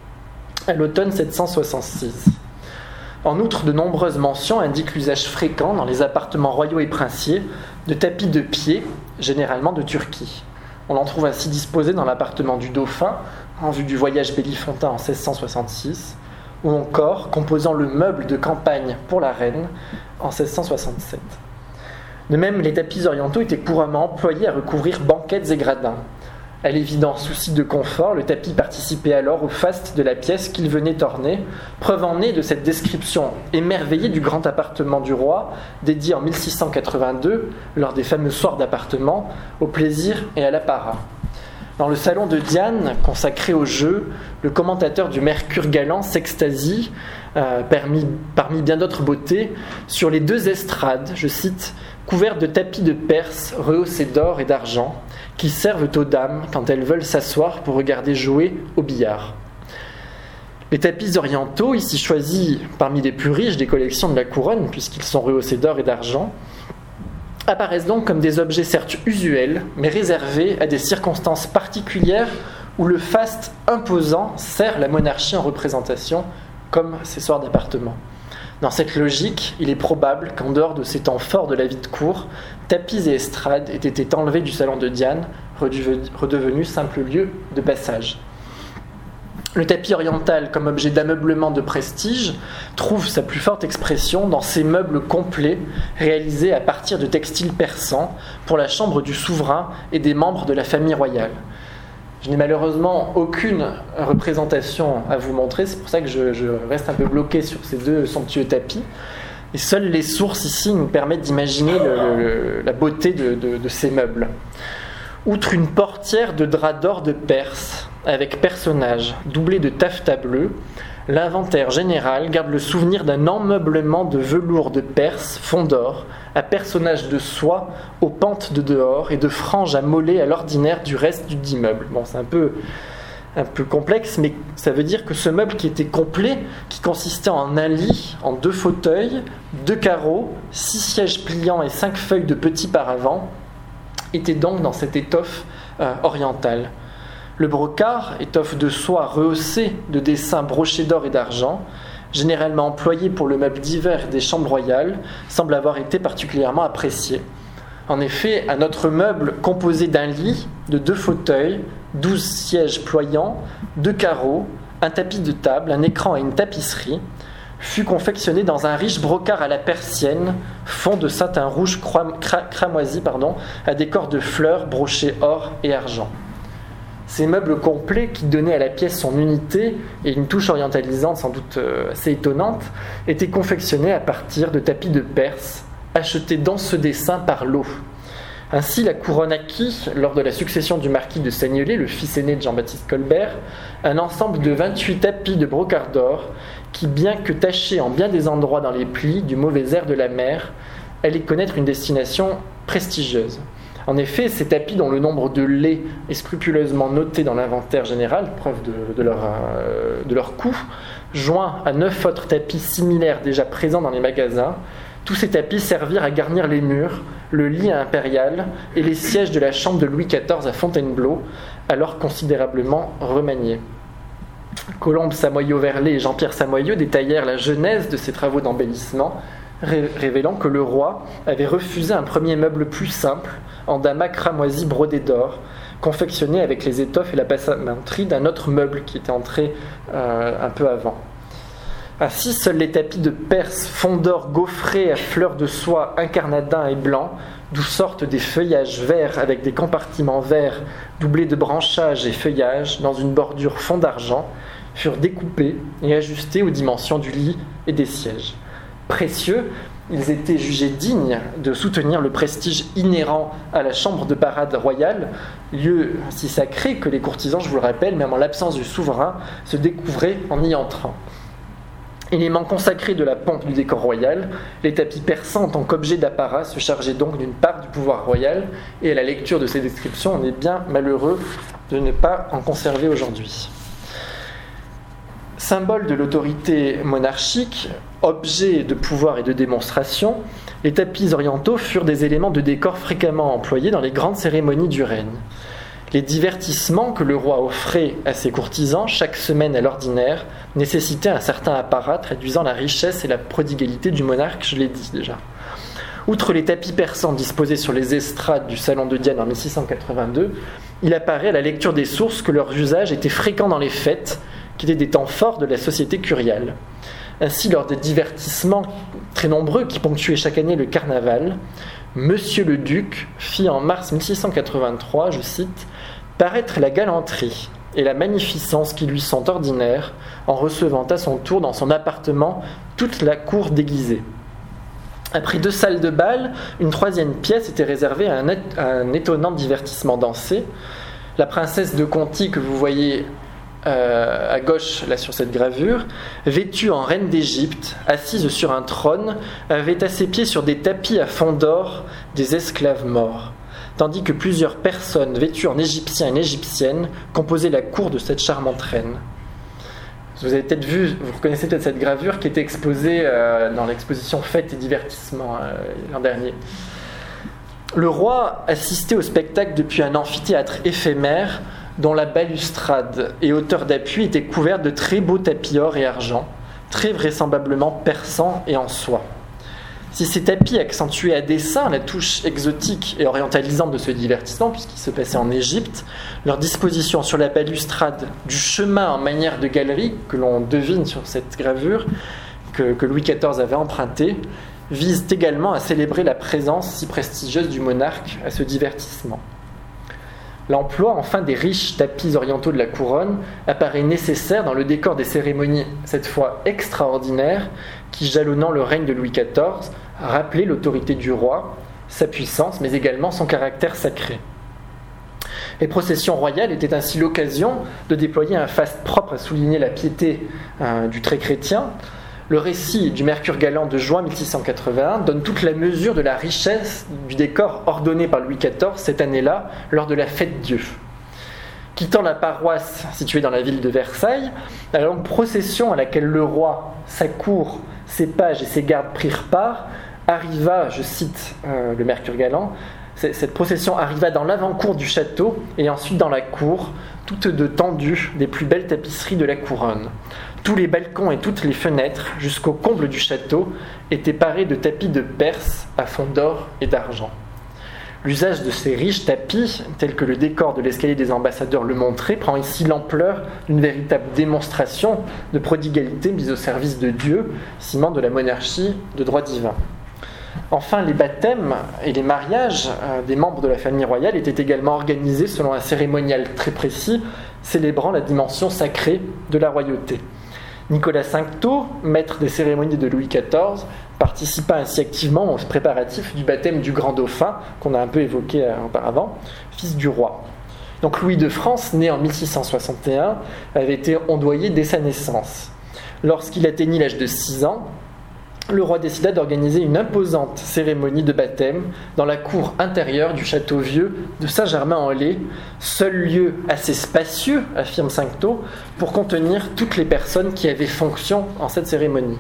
à l'automne sept cent soixante-six. En outre, de nombreuses mentions indiquent l'usage fréquent dans les appartements royaux et princiers de tapis de pied, généralement de Turquie. On en trouve ainsi disposés dans l'appartement du Dauphin, en vue du voyage Bellifontain en seize cent soixante-six, ou encore composant le meuble de campagne pour la reine en seize cent soixante-sept. De même, les tapis orientaux étaient couramment employés à recouvrir banquettes et gradins. À l'évident souci de confort, le tapis participait alors au faste de la pièce qu'il venait orner, preuve en est de cette description émerveillée du grand appartement du roi, dédié en mille six cent quatre-vingt-deux, lors des fameux soirs d'appartement, au plaisir et à l'apparat. Dans le salon de Diane, consacré au jeu, le commentateur du Mercure galant s'extasie, euh, parmi, parmi bien d'autres beautés, sur les deux estrades, je cite, couvertes de tapis de Perse rehaussés d'or et d'argent, qui servent aux dames quand elles veulent s'asseoir pour regarder jouer au billard. Les tapis orientaux, ici choisis parmi les plus riches des collections de la couronne, puisqu'ils sont rehaussés d'or et d'argent, apparaissent donc comme des objets certes usuels, mais réservés à des circonstances particulières où le faste imposant sert la monarchie en représentation, comme ces soirs d'appartement. Dans cette logique, il est probable qu'en dehors de ces temps forts de la vie de cour, tapis et estrades aient été enlevés du salon de Diane, redevenu simple lieu de passage. Le tapis oriental, comme objet d'ameublement de prestige, trouve sa plus forte expression dans ces meubles complets réalisés à partir de textiles persans pour la chambre du souverain et des membres de la famille royale. Je n'ai malheureusement aucune représentation à vous montrer, c'est pour ça que je, je reste un peu bloqué sur ces deux somptueux tapis. Et seules les sources ici nous permettent d'imaginer le, le, la beauté de, de, de ces meubles. Outre une portière de drap d'or de Perse, avec personnage, doublée de taffetas bleu, l'inventaire général garde le souvenir d'un emmeublement de velours de Perse, fond d'or, à personnage de soie aux pentes de dehors et de franges à mollets à l'ordinaire du reste du dit meuble. Bon, c'est un peu, un peu complexe, mais ça veut dire que ce meuble qui était complet, qui consistait en un lit, en deux fauteuils, deux carreaux, six sièges pliants et cinq feuilles de petits paravents, était donc dans cette étoffe euh, orientale. Le brocart, étoffe de soie rehaussée de dessins brochés d'or et d'argent, généralement employé pour le meuble d'hiver des chambres royales, semble avoir été particulièrement apprécié. En effet, un autre meuble composé d'un lit, de deux fauteuils, douze sièges ployants, deux carreaux, un tapis de table, un écran et une tapisserie, fut confectionné dans un riche brocart à la persienne, fond de satin rouge cram- cra- cramoisi, pardon, à décor de fleurs brochées or et argent. Ces meubles complets qui donnaient à la pièce son unité et une touche orientalisante sans doute assez étonnante étaient confectionnés à partir de tapis de Perse, achetés dans ce dessin par lot. Ainsi, la couronne acquit, lors de la succession du marquis de Seignelay, le fils aîné de Jean-Baptiste Colbert, un ensemble de vingt-huit tapis de brocart d'or qui, bien que tachés en bien des endroits dans les plis du mauvais air de la mer, allaient connaître une destination prestigieuse. En effet, ces tapis dont le nombre de laits est scrupuleusement noté dans l'inventaire général, preuve de, de, leur, euh, de leur coût, joints à neuf autres tapis similaires déjà présents dans les magasins, tous ces tapis servirent à garnir les murs, le lit impérial et les sièges de la chambre de Louis quatorze à Fontainebleau, alors considérablement remaniés. Colombe Samoyau-Verlet et Jean-Pierre Samoyau détaillèrent la genèse de ces travaux d'embellissement, révélant que le roi avait refusé un premier meuble plus simple, en damas cramoisi brodé d'or, confectionné avec les étoffes et la passementerie d'un autre meuble qui était entré euh, un peu avant. Ainsi, seuls les tapis de Perse, fond d'or gaufrés à fleurs de soie incarnadin et blanc, d'où sortent des feuillages verts avec des compartiments verts doublés de branchages et feuillages dans une bordure fond d'argent, furent découpés et ajustés aux dimensions du lit et des sièges. Précieux, ils étaient jugés dignes de soutenir le prestige inhérent à la chambre de parade royale, lieu si sacré que les courtisans, je vous le rappelle, même en l'absence du souverain, se découvraient en y entrant. Élément consacré de la pompe du décor royal, les tapis persans en tant qu'objet d'apparat se chargeaient donc d'une part du pouvoir royal, et à la lecture de ces descriptions, on est bien malheureux de ne pas en conserver aujourd'hui. Symbole de l'autorité monarchique, objet de pouvoir et de démonstration, les tapis orientaux furent des éléments de décor fréquemment employés dans les grandes cérémonies du règne. Les divertissements que le roi offrait à ses courtisans chaque semaine à l'ordinaire nécessitaient un certain apparat traduisant la richesse et la prodigalité du monarque, je l'ai dit déjà. Outre les tapis persans disposés sur les estrades du salon de Diane en mille six cent quatre-vingt-deux, il apparaît à la lecture des sources que leur usage était fréquent dans les fêtes, qui étaient des temps forts de la société curiale. Ainsi, lors des divertissements très nombreux qui ponctuaient chaque année le carnaval, Monsieur le Duc fit en mars mille six cent quatre-vingt-trois, je cite, « paraître la galanterie et la magnificence qui lui sont ordinaires en recevant à son tour dans son appartement toute la cour déguisée. » Après deux salles de bal, une troisième pièce était réservée à un, à un étonnant divertissement dansé. La princesse de Conti, que vous voyez euh, à gauche là sur cette gravure, vêtue en reine d'Égypte, assise sur un trône, avait à ses pieds sur des tapis à fond d'or des esclaves morts, tandis que plusieurs personnes vêtues en égyptien et en égyptienne composaient la cour de cette charmante reine. Vous avez peut-être vu, vous reconnaissez peut-être cette gravure qui était exposée euh, dans l'exposition Fêtes et Divertissements euh, l'an dernier. Le roi assistait au spectacle depuis un amphithéâtre éphémère dont la balustrade et hauteur d'appui étaient couvertes de très beaux tapis or et argent, très vraisemblablement persans et en soie. Si ces tapis accentuaient à dessein la touche exotique et orientalisante de ce divertissement, puisqu'il se passait en Égypte, leur disposition sur la balustrade du chemin en manière de galerie, que l'on devine sur cette gravure, que, que Louis quatorze avait emprunté, visent également à célébrer la présence si prestigieuse du monarque à ce divertissement. L'emploi enfin des riches tapis orientaux de la couronne apparaît nécessaire dans le décor des cérémonies, cette fois extraordinaires, qui, jalonnant le règne de Louis quatorze, rappelaient l'autorité du roi, sa puissance, mais également son caractère sacré. Les processions royales étaient ainsi l'occasion de déployer un faste propre à souligner la piété euh, du trait chrétien. Le récit du Mercure galant de juin mille six cent quatre-vingt-un donne toute la mesure de la richesse du décor ordonné par Louis quatorze cette année-là, lors de la fête Dieu. Quittant la paroisse située dans la ville de Versailles, la longue procession à laquelle le roi, sa cour, ses pages et ses gardes prirent part, arriva, je cite euh, le Mercure galant, cette procession arriva dans l'avant-cour du château et ensuite dans la cour, toutes deux tendues des plus belles tapisseries de la couronne. Tous les balcons et toutes les fenêtres, jusqu'au comble du château, étaient parés de tapis de Perse à fond d'or et d'argent. L'usage de ces riches tapis, tel que le décor de l'escalier des ambassadeurs le montrait, prend ici l'ampleur d'une véritable démonstration de prodigalité mise au service de Dieu, ciment de la monarchie de droit divin. Enfin, les baptêmes et les mariages des membres de la famille royale étaient également organisés selon un cérémonial très précis, célébrant la dimension sacrée de la royauté. Nicolas Cinctot, maître des cérémonies de Louis quatorze, participa ainsi activement aux préparatifs du baptême du grand dauphin, qu'on a un peu évoqué auparavant, fils du roi. Donc Louis de France, né en mille six cent soixante et un, avait été ondoyé dès sa naissance. Lorsqu'il atteignit l'âge de six ans, le roi décida d'organiser une imposante cérémonie de baptême dans la cour intérieure du château vieux de Saint-Germain-en-Laye, seul lieu assez spacieux, affirme Cinctot, pour contenir toutes les personnes qui avaient fonction en cette cérémonie.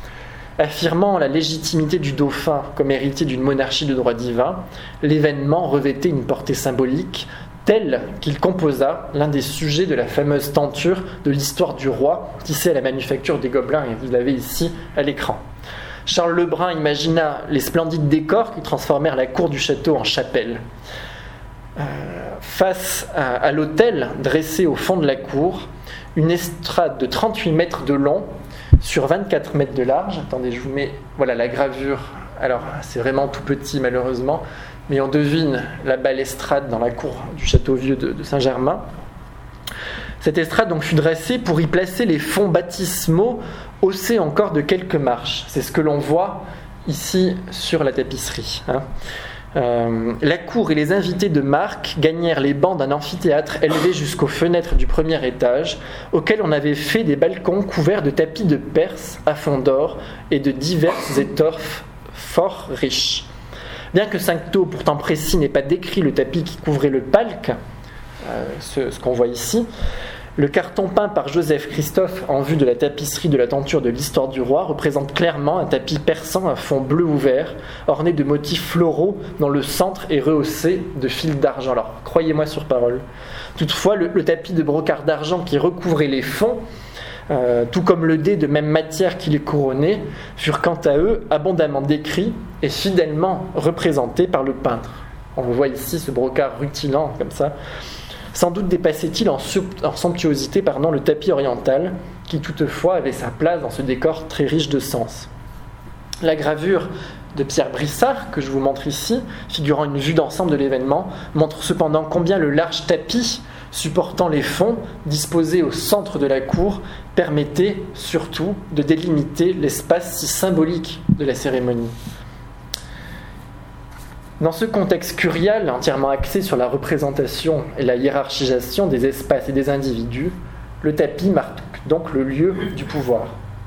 Affirmant la légitimité du dauphin comme héritier d'une monarchie de droit divin, l'événement revêtait une portée symbolique telle qu'il composa l'un des sujets de la fameuse tenture de l'histoire du roi, tissée à la manufacture des Gobelins, et vous l'avez ici à l'écran. Charles Lebrun imagina les splendides décors qui transformèrent la cour du château en chapelle. Euh, face à, à l'autel dressé au fond de la cour, une estrade de trente-huit mètres de long sur vingt-quatre mètres de large. Attendez, je vous mets voilà, la gravure. Alors, c'est vraiment tout petit malheureusement, mais on devine la balustrade dans la cour du château vieux de, de Saint-Germain. Cette estrade donc, fut dressée pour y placer les fonds baptismaux haussés encore de quelques marches. C'est ce que l'on voit ici sur la tapisserie. Hein. Euh, la cour et les invités de marque gagnèrent les bancs d'un amphithéâtre élevé jusqu'aux fenêtres du premier étage, auquel on avait fait des balcons couverts de tapis de Perse à fond d'or et de diverses étoffes fort riches. Bien que Cinctot, pourtant précis, n'ait pas décrit le tapis qui couvrait le palque, euh, ce, ce qu'on voit ici, le carton peint par Joseph Christophe en vue de la tapisserie de la tenture de l'histoire du roi représente clairement un tapis persan à fond bleu ou vert, orné de motifs floraux dont le centre est rehaussé de fils d'argent. Alors, croyez-moi sur parole. Toutefois, le, le tapis de brocart d'argent qui recouvrait les fonds, euh, tout comme le dais de même matière qui les couronnait, furent quant à eux abondamment décrits et fidèlement représentés par le peintre. On le voit ici, ce brocart rutilant comme ça. Sans doute dépassait-il en, sub- en somptuosité pardon, le tapis oriental, qui toutefois avait sa place dans ce décor très riche de sens. La gravure de Pierre Brissard, que je vous montre ici, figurant une vue d'ensemble de l'événement, montre cependant combien le large tapis supportant les fonds, disposés au centre de la cour, permettait surtout de délimiter l'espace si symbolique de la cérémonie. Dans ce contexte curial, entièrement axé sur la représentation et la hiérarchisation des espaces et des individus, le tapis marque donc le lieu du pouvoir.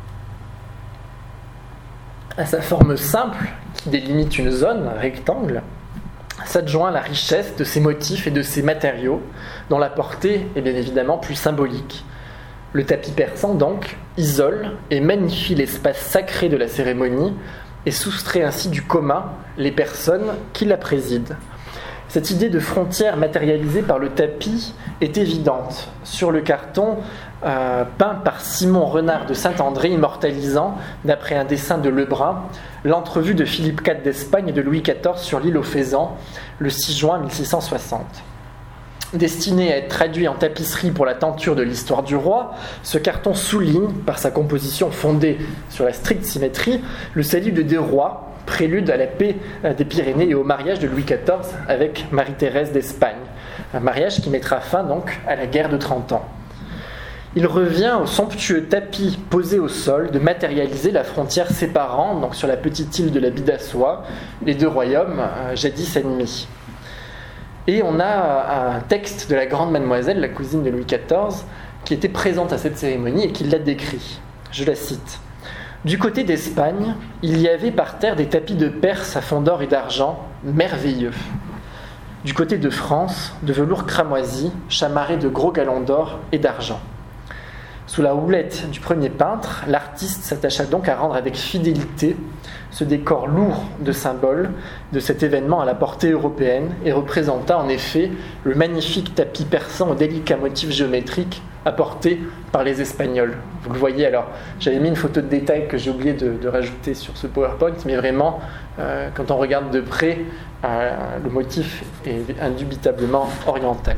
À sa forme simple, qui délimite une zone, un rectangle, s'adjoint la richesse de ses motifs et de ses matériaux, dont la portée est bien évidemment plus symbolique. Le tapis persan, donc, isole et magnifie l'espace sacré de la cérémonie, et soustrait ainsi du commun les personnes qui la président. Cette idée de frontière matérialisée par le tapis est évidente sur le carton euh, peint par Simon Renard de Saint-André, immortalisant, d'après un dessin de Lebrun, l'entrevue de Philippe quatre d'Espagne et de Louis quatorze sur l'île aux Faisans, le six juin mille six cent soixante. Destiné à être traduit en tapisserie pour la tenture de l'histoire du roi, ce carton souligne, par sa composition fondée sur la stricte symétrie, le salut de deux rois prélude à la paix des Pyrénées et au mariage de Louis quatorze avec Marie-Thérèse d'Espagne. Un mariage qui mettra fin donc à la guerre de trente ans. Il revient au somptueux tapis posé au sol de matérialiser la frontière séparant, donc sur la petite île de la Bidassoa, les deux royaumes euh, jadis ennemis. Et on a un texte de la grande mademoiselle, la cousine de Louis quatorze, qui était présente à cette cérémonie et qui l'a décrit. Je la cite. « Du côté d'Espagne, il y avait par terre des tapis de Perse à fond d'or et d'argent, merveilleux. Du côté de France, de velours cramoisi, chamarré de gros galons d'or et d'argent. Sous la houlette du premier peintre, l'artiste s'attacha donc à rendre avec fidélité ce décor lourd de symboles de cet événement à la portée européenne et représenta en effet le magnifique tapis persan aux délicats motifs géométriques apporté par les Espagnols. » Vous le voyez, alors j'avais mis une photo de détail que j'ai oublié de, de rajouter sur ce PowerPoint, mais vraiment, euh, quand on regarde de près, euh, le motif est indubitablement oriental.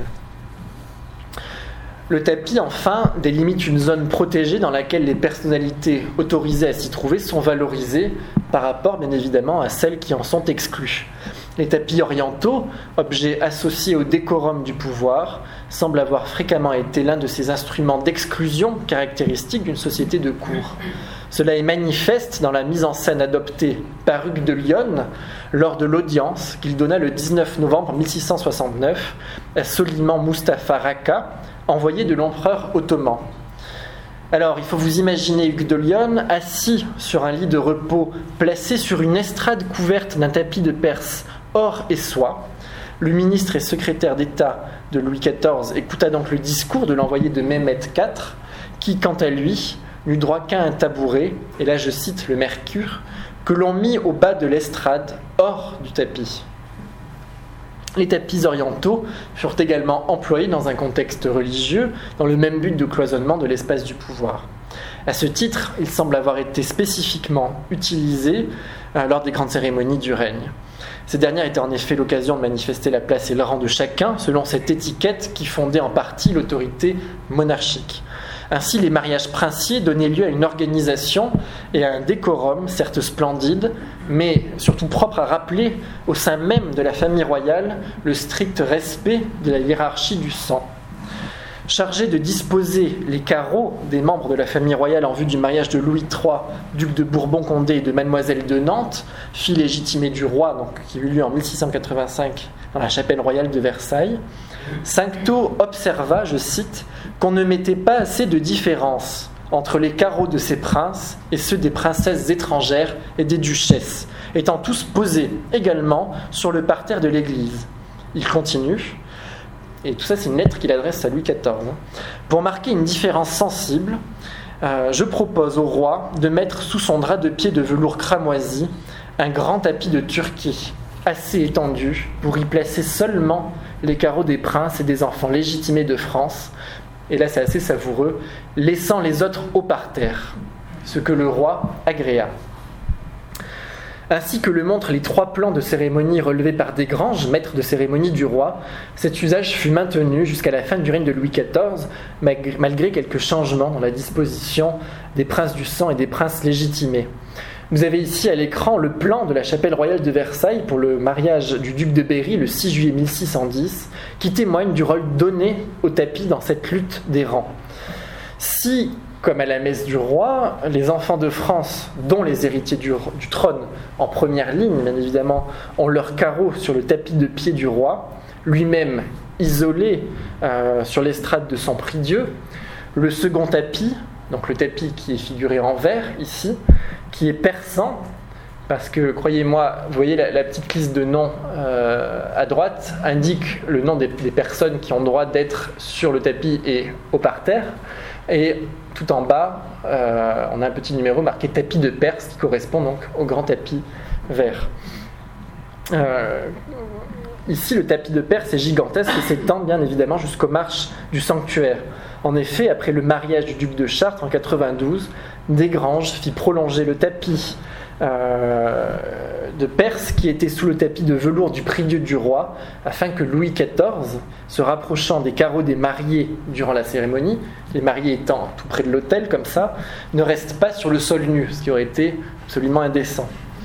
Le tapis, enfin, délimite une zone protégée dans laquelle les personnalités autorisées à s'y trouver sont valorisées par rapport, bien évidemment, à celles qui en sont exclues. Les tapis orientaux, objets associés au décorum du pouvoir, semblent avoir fréquemment été l'un de ces instruments d'exclusion caractéristiques d'une société de cour. Cela est manifeste dans la mise en scène adoptée par Hugues de Lionne lors de l'audience qu'il donna le dix-neuf novembre mille six cent soixante-neuf à Soliman Mustapha Raqqa, envoyé de l'empereur ottoman. Alors, il faut vous imaginer Hugues de Lionne assis sur un lit de repos placé sur une estrade couverte d'un tapis de Perse or et soie. Le ministre et secrétaire d'État de Louis quatorze écouta donc le discours de l'envoyé de Mehmet quatre, qui, quant à lui, n'eut droit qu'à un tabouret, et là je cite le Mercure, que l'on mit au bas de l'estrade hors du tapis. Les tapis orientaux furent également employés dans un contexte religieux, dans le même but de cloisonnement de l'espace du pouvoir. À ce titre, ils semblent avoir été spécifiquement utilisés euh, lors des grandes cérémonies du règne. Ces dernières étaient en effet l'occasion de manifester la place et le rang de chacun selon cette étiquette qui fondait en partie l'autorité monarchique. Ainsi, les mariages princiers donnaient lieu à une organisation et à un décorum, certes splendide, mais surtout propre à rappeler, au sein même de la famille royale, le strict respect de la hiérarchie du sang. Chargé de disposer les carreaux des membres de la famille royale en vue du mariage de Louis trois, duc de Bourbon-Condé et de Mademoiselle de Nantes, fille légitimée du roi, donc, qui eut lieu en mille six cent quatre-vingt-cinq dans la chapelle royale de Versailles, Sancto observa, je cite, qu'on ne mettait pas assez de différence entre les carreaux de ces princes et ceux des princesses étrangères et des duchesses, étant tous posés également sur le parterre de l'église. Il continue, et tout ça c'est une lettre qu'il adresse à Louis quatorze. Pour marquer une différence sensible, euh, je propose au roi de mettre sous son drap de pied de velours cramoisi un grand tapis de Turquie, assez étendu, pour y placer seulement les carreaux des princes et des enfants légitimés de France, et là c'est assez savoureux, laissant les autres au parterre, ce que le roi agréa. Ainsi que le montrent les trois plans de cérémonie relevés par Desgranges, maître de cérémonie du roi, cet usage fut maintenu jusqu'à la fin du règne de Louis quatorze, malgré quelques changements dans la disposition des princes du sang et des princes légitimés. Vous avez ici à l'écran le plan de la chapelle royale de Versailles pour le mariage du duc de Berry le six juillet mille six cent dix, qui témoigne du rôle donné au tapis dans cette lutte des rangs. Si, comme à la messe du roi, les enfants de France, dont les héritiers du, du trône en première ligne, bien évidemment, ont leur carreau sur le tapis de pied du roi, lui-même isolé euh, sur l'estrade de son prie-dieu, le second tapis, donc le tapis qui est figuré en vert ici, qui est persan, parce que, croyez-moi, vous voyez la, la petite liste de noms euh, à droite indique le nom des, des personnes qui ont droit d'être sur le tapis et au parterre, et tout en bas, euh, on a un petit numéro marqué tapis de Perse qui correspond donc au grand tapis vert. Euh, ici, le tapis de Perse est gigantesque et s'étend bien évidemment jusqu'aux marches du sanctuaire. En effet, après le mariage du duc de Chartres en quatre-vingt-douze, Desgranges fit prolonger le tapis euh, de Perse qui était sous le tapis de velours du prie-dieu du roi, afin que Louis quatorze, se rapprochant des carreaux des mariés durant la cérémonie, les mariés étant tout près de l'autel comme ça, ne reste pas sur le sol nu, ce qui aurait été absolument indécent.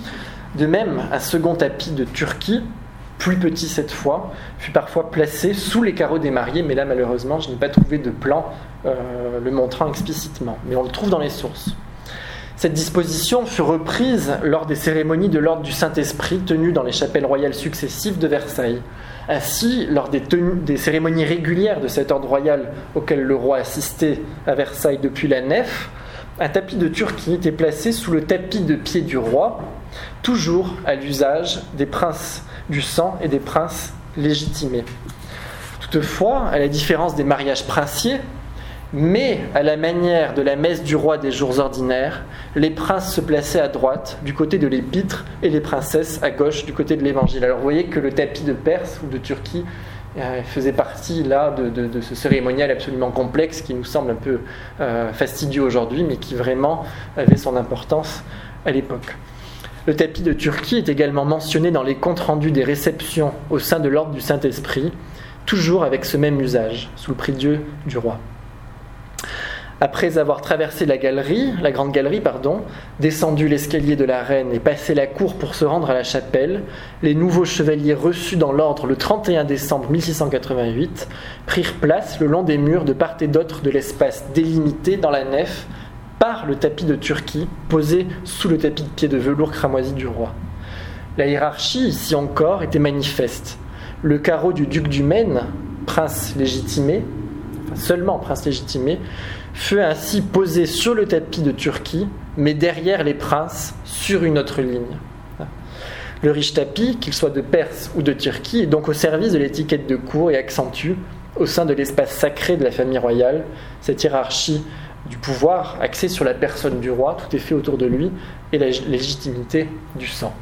De même, un second tapis de Turquie, plus petit cette fois, fut parfois placé sous les carreaux des mariés, mais là malheureusement je n'ai pas trouvé de plan euh, le montrant explicitement, mais on le trouve dans les sources. Cette disposition fut reprise lors des cérémonies de l'ordre du Saint-Esprit tenues dans les chapelles royales successives de Versailles. Ainsi, lors des, tenues, des cérémonies régulières de cet ordre royal auquel le roi assistait à Versailles depuis la nef, un tapis de Turquie était placé sous le tapis de pied du roi, toujours à l'usage des princes du sang et des princes légitimés. Toutefois, à la différence des mariages princiers, mais à la manière de la messe du roi des jours ordinaires, les princes se plaçaient à droite du côté de l'épître et les princesses à gauche du côté de l'évangile. Alors vous voyez que le tapis de Perse ou de Turquie euh, faisait partie là de, de, de ce cérémonial absolument complexe qui nous semble un peu euh, fastidieux aujourd'hui, mais qui vraiment avait son importance à l'époque. Le tapis de Turquie est également mentionné dans les comptes rendus des réceptions au sein de l'ordre du Saint-Esprit, toujours avec ce même usage, sous le prie-dieu du roi. Après avoir traversé la galerie, la grande galerie, pardon, descendu l'escalier de la reine et passé la cour pour se rendre à la chapelle, les nouveaux chevaliers reçus dans l'ordre le trente et un décembre mille six cent quatre-vingt-huit prirent place le long des murs de part et d'autre de l'espace délimité dans la nef par le tapis de Turquie posé sous le tapis de pied de velours cramoisi du roi. La hiérarchie, ici encore, était manifeste. Le carreau du duc du Maine, prince légitimé, enfin seulement prince légitimé, fut ainsi posé sur le tapis de Turquie, mais derrière les princes, sur une autre ligne. Le riche tapis, qu'il soit de Perse ou de Turquie, est donc au service de l'étiquette de cour et accentue, au sein de l'espace sacré de la famille royale, cette hiérarchie du pouvoir axée sur la personne du roi, tout est fait autour de lui, et la légitimité du sang.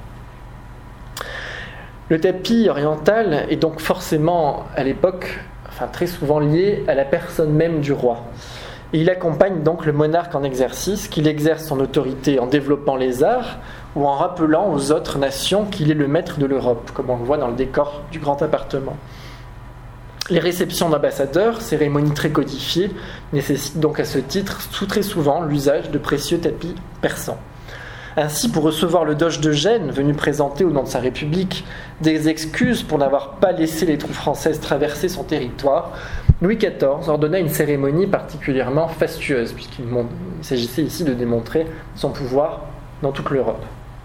Le tapis oriental est donc forcément, à l'époque, enfin très souvent lié à la personne même du roi. Et il accompagne donc le monarque en exercice, qu'il exerce son autorité en développant les arts ou en rappelant aux autres nations qu'il est le maître de l'Europe, comme on le voit dans le décor du grand appartement. Les réceptions d'ambassadeurs, cérémonies très codifiées, nécessitent donc à ce titre tout très souvent l'usage de précieux tapis persans. Ainsi, pour recevoir le doge de Gênes, venu présenter au nom de sa République des excuses pour n'avoir pas laissé les troupes françaises traverser son territoire, Louis quatorze ordonna une cérémonie particulièrement fastueuse, puisqu'il s'agissait ici de démontrer son pouvoir dans toute l'Europe.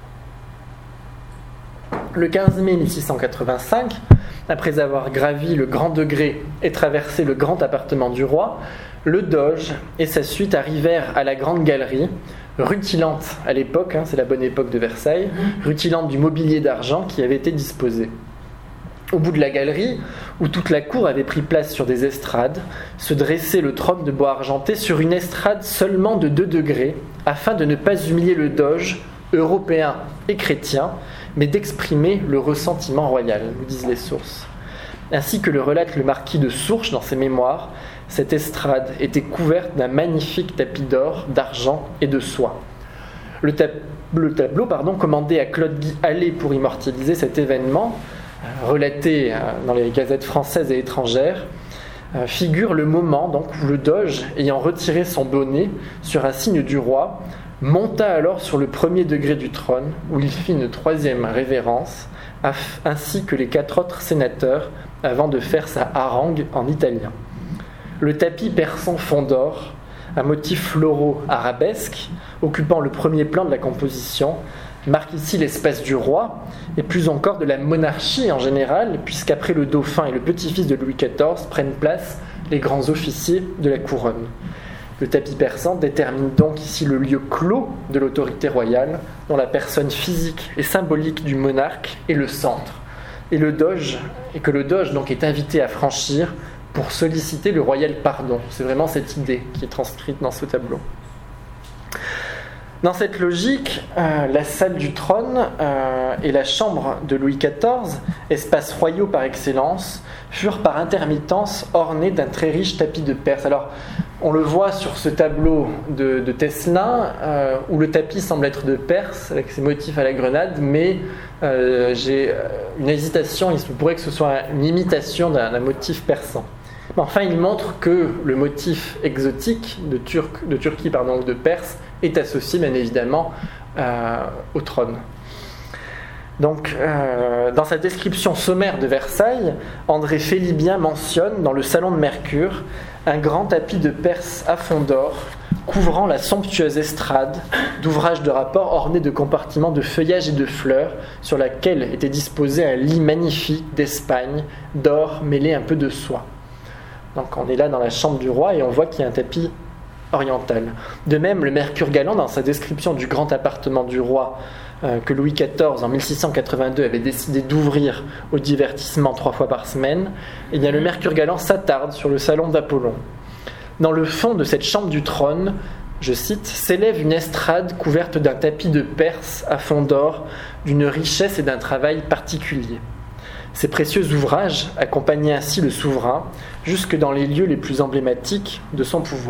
Le quinze mai mille six cent quatre-vingt-cinq, après avoir gravi le grand degré et traversé le grand appartement du roi, le doge et sa suite arrivèrent à la grande galerie, rutilante à l'époque, hein, c'est la bonne époque de Versailles, rutilante du mobilier d'argent qui avait été disposé. Au bout de la galerie, où toute la cour avait pris place sur des estrades, se dressait le trône de bois argenté sur une estrade seulement de deux degrés, afin de ne pas humilier le doge, européen et chrétien, mais d'exprimer le ressentiment royal, nous disent les sources. Ainsi que le relate le marquis de Sourches dans ses mémoires, cette estrade était couverte d'un magnifique tapis d'or, d'argent et de soie. Le, tab- le tableau pardon, commandé à Claude Guy Hallé pour immortaliser cet événement, euh, relaté euh, dans les gazettes françaises et étrangères, euh, figure le moment donc, où le doge, ayant retiré son bonnet sur un signe du roi, monta alors sur le premier degré du trône, où il fit une troisième révérence, ainsi que les quatre autres sénateurs, avant de faire sa harangue en italien. Le tapis persan fond d'or, un motif floraux arabesque, occupant le premier plan de la composition, marque ici l'espace du roi, et plus encore de la monarchie en général, puisqu'après le dauphin et le petit-fils de Louis quatorze prennent place les grands officiers de la couronne. Le tapis persan détermine donc ici le lieu clos de l'autorité royale, dont la personne physique et symbolique du monarque est le centre, et, le doge, et que le doge donc est invité à franchir pour solliciter le royal pardon. C'est vraiment cette idée qui est transcrite dans ce tableau. Dans cette logique, euh, la salle du trône euh, et la chambre de Louis quatorze, espaces royaux par excellence, furent par intermittence ornés d'un très riche tapis de Perse. Alors, on le voit sur ce tableau de, de Tesselin, euh, où le tapis semble être de Perse, avec ses motifs à la grenade, mais euh, j'ai une hésitation, il se pourrait que ce soit une imitation d'un, d'un motif persan. Mais enfin, il montre que le motif exotique de, Turc, de Turquie, pardon, de Perse, est associé bien évidemment euh, au trône. Donc, euh, dans sa description sommaire de Versailles, André Félibien mentionne dans le salon de Mercure un grand tapis de Perse à fond d'or couvrant la somptueuse estrade d'ouvrages de rapport ornés de compartiments de feuillage et de fleurs sur laquelle était disposé un lit magnifique d'Espagne, d'or mêlé un peu de soie. Donc on est là dans la chambre du roi et on voit qu'il y a un tapis oriental. De même, le Mercure galant, dans sa description du grand appartement du roi euh, que Louis quatorze, en mille six cent quatre-vingt-deux, avait décidé d'ouvrir au divertissement trois fois par semaine, eh bien, le Mercure galant s'attarde sur le salon d'Apollon. Dans le fond de cette chambre du trône, je cite, « s'élève une estrade couverte d'un tapis de Perse à fond d'or, d'une richesse et d'un travail particuliers. Ces précieux ouvrages accompagnaient ainsi le souverain jusque dans les lieux les plus emblématiques de son pouvoir. »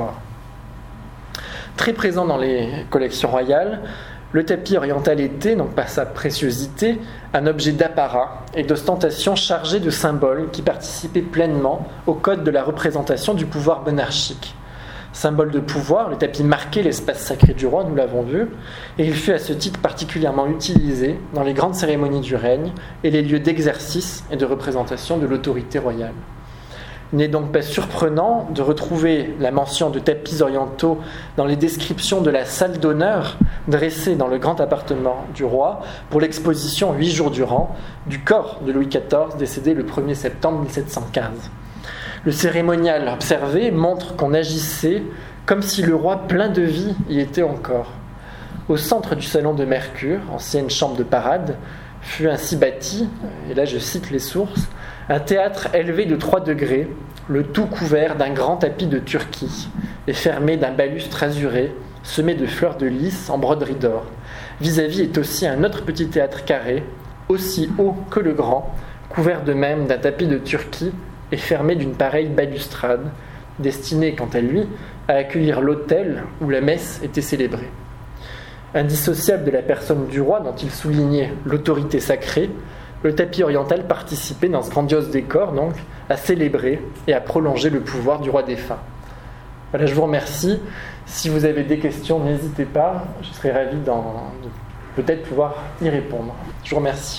Très présent dans les collections royales, le tapis oriental était, donc par sa préciosité, un objet d'apparat et d'ostentation chargé de symboles qui participaient pleinement au code de la représentation du pouvoir monarchique. Symbole de pouvoir, le tapis marquait l'espace sacré du roi, nous l'avons vu, et il fut à ce titre particulièrement utilisé dans les grandes cérémonies du règne et les lieux d'exercice et de représentation de l'autorité royale. Il n'est donc pas surprenant de retrouver la mention de tapis orientaux dans les descriptions de la salle d'honneur dressée dans le grand appartement du roi pour l'exposition huit jours durant du corps de Louis quatorze, décédé le premier septembre mille sept cent quinze. Le cérémonial observé montre qu'on agissait comme si le roi plein de vie y était encore. Au centre du salon de Mercure, ancienne chambre de parade, fut ainsi bâti, et là je cite les sources, un théâtre élevé de trois degrés, le tout couvert d'un grand tapis de Turquie et fermé d'un balustre azuré, semé de fleurs de lys en broderie d'or. Vis-à-vis est aussi un autre petit théâtre carré, aussi haut que le grand, couvert de même d'un tapis de Turquie et fermé d'une pareille balustrade, destiné, quant à lui, à accueillir l'autel où la messe était célébrée. Indissociable de la personne du roi dont il soulignait l'autorité sacrée, le tapis oriental participait dans ce grandiose décor donc à célébrer et à prolonger le pouvoir du roi défunt. Voilà, je vous remercie. Si vous avez des questions, n'hésitez pas. Je serai ravi d'en, de peut-être pouvoir y répondre. Je vous remercie.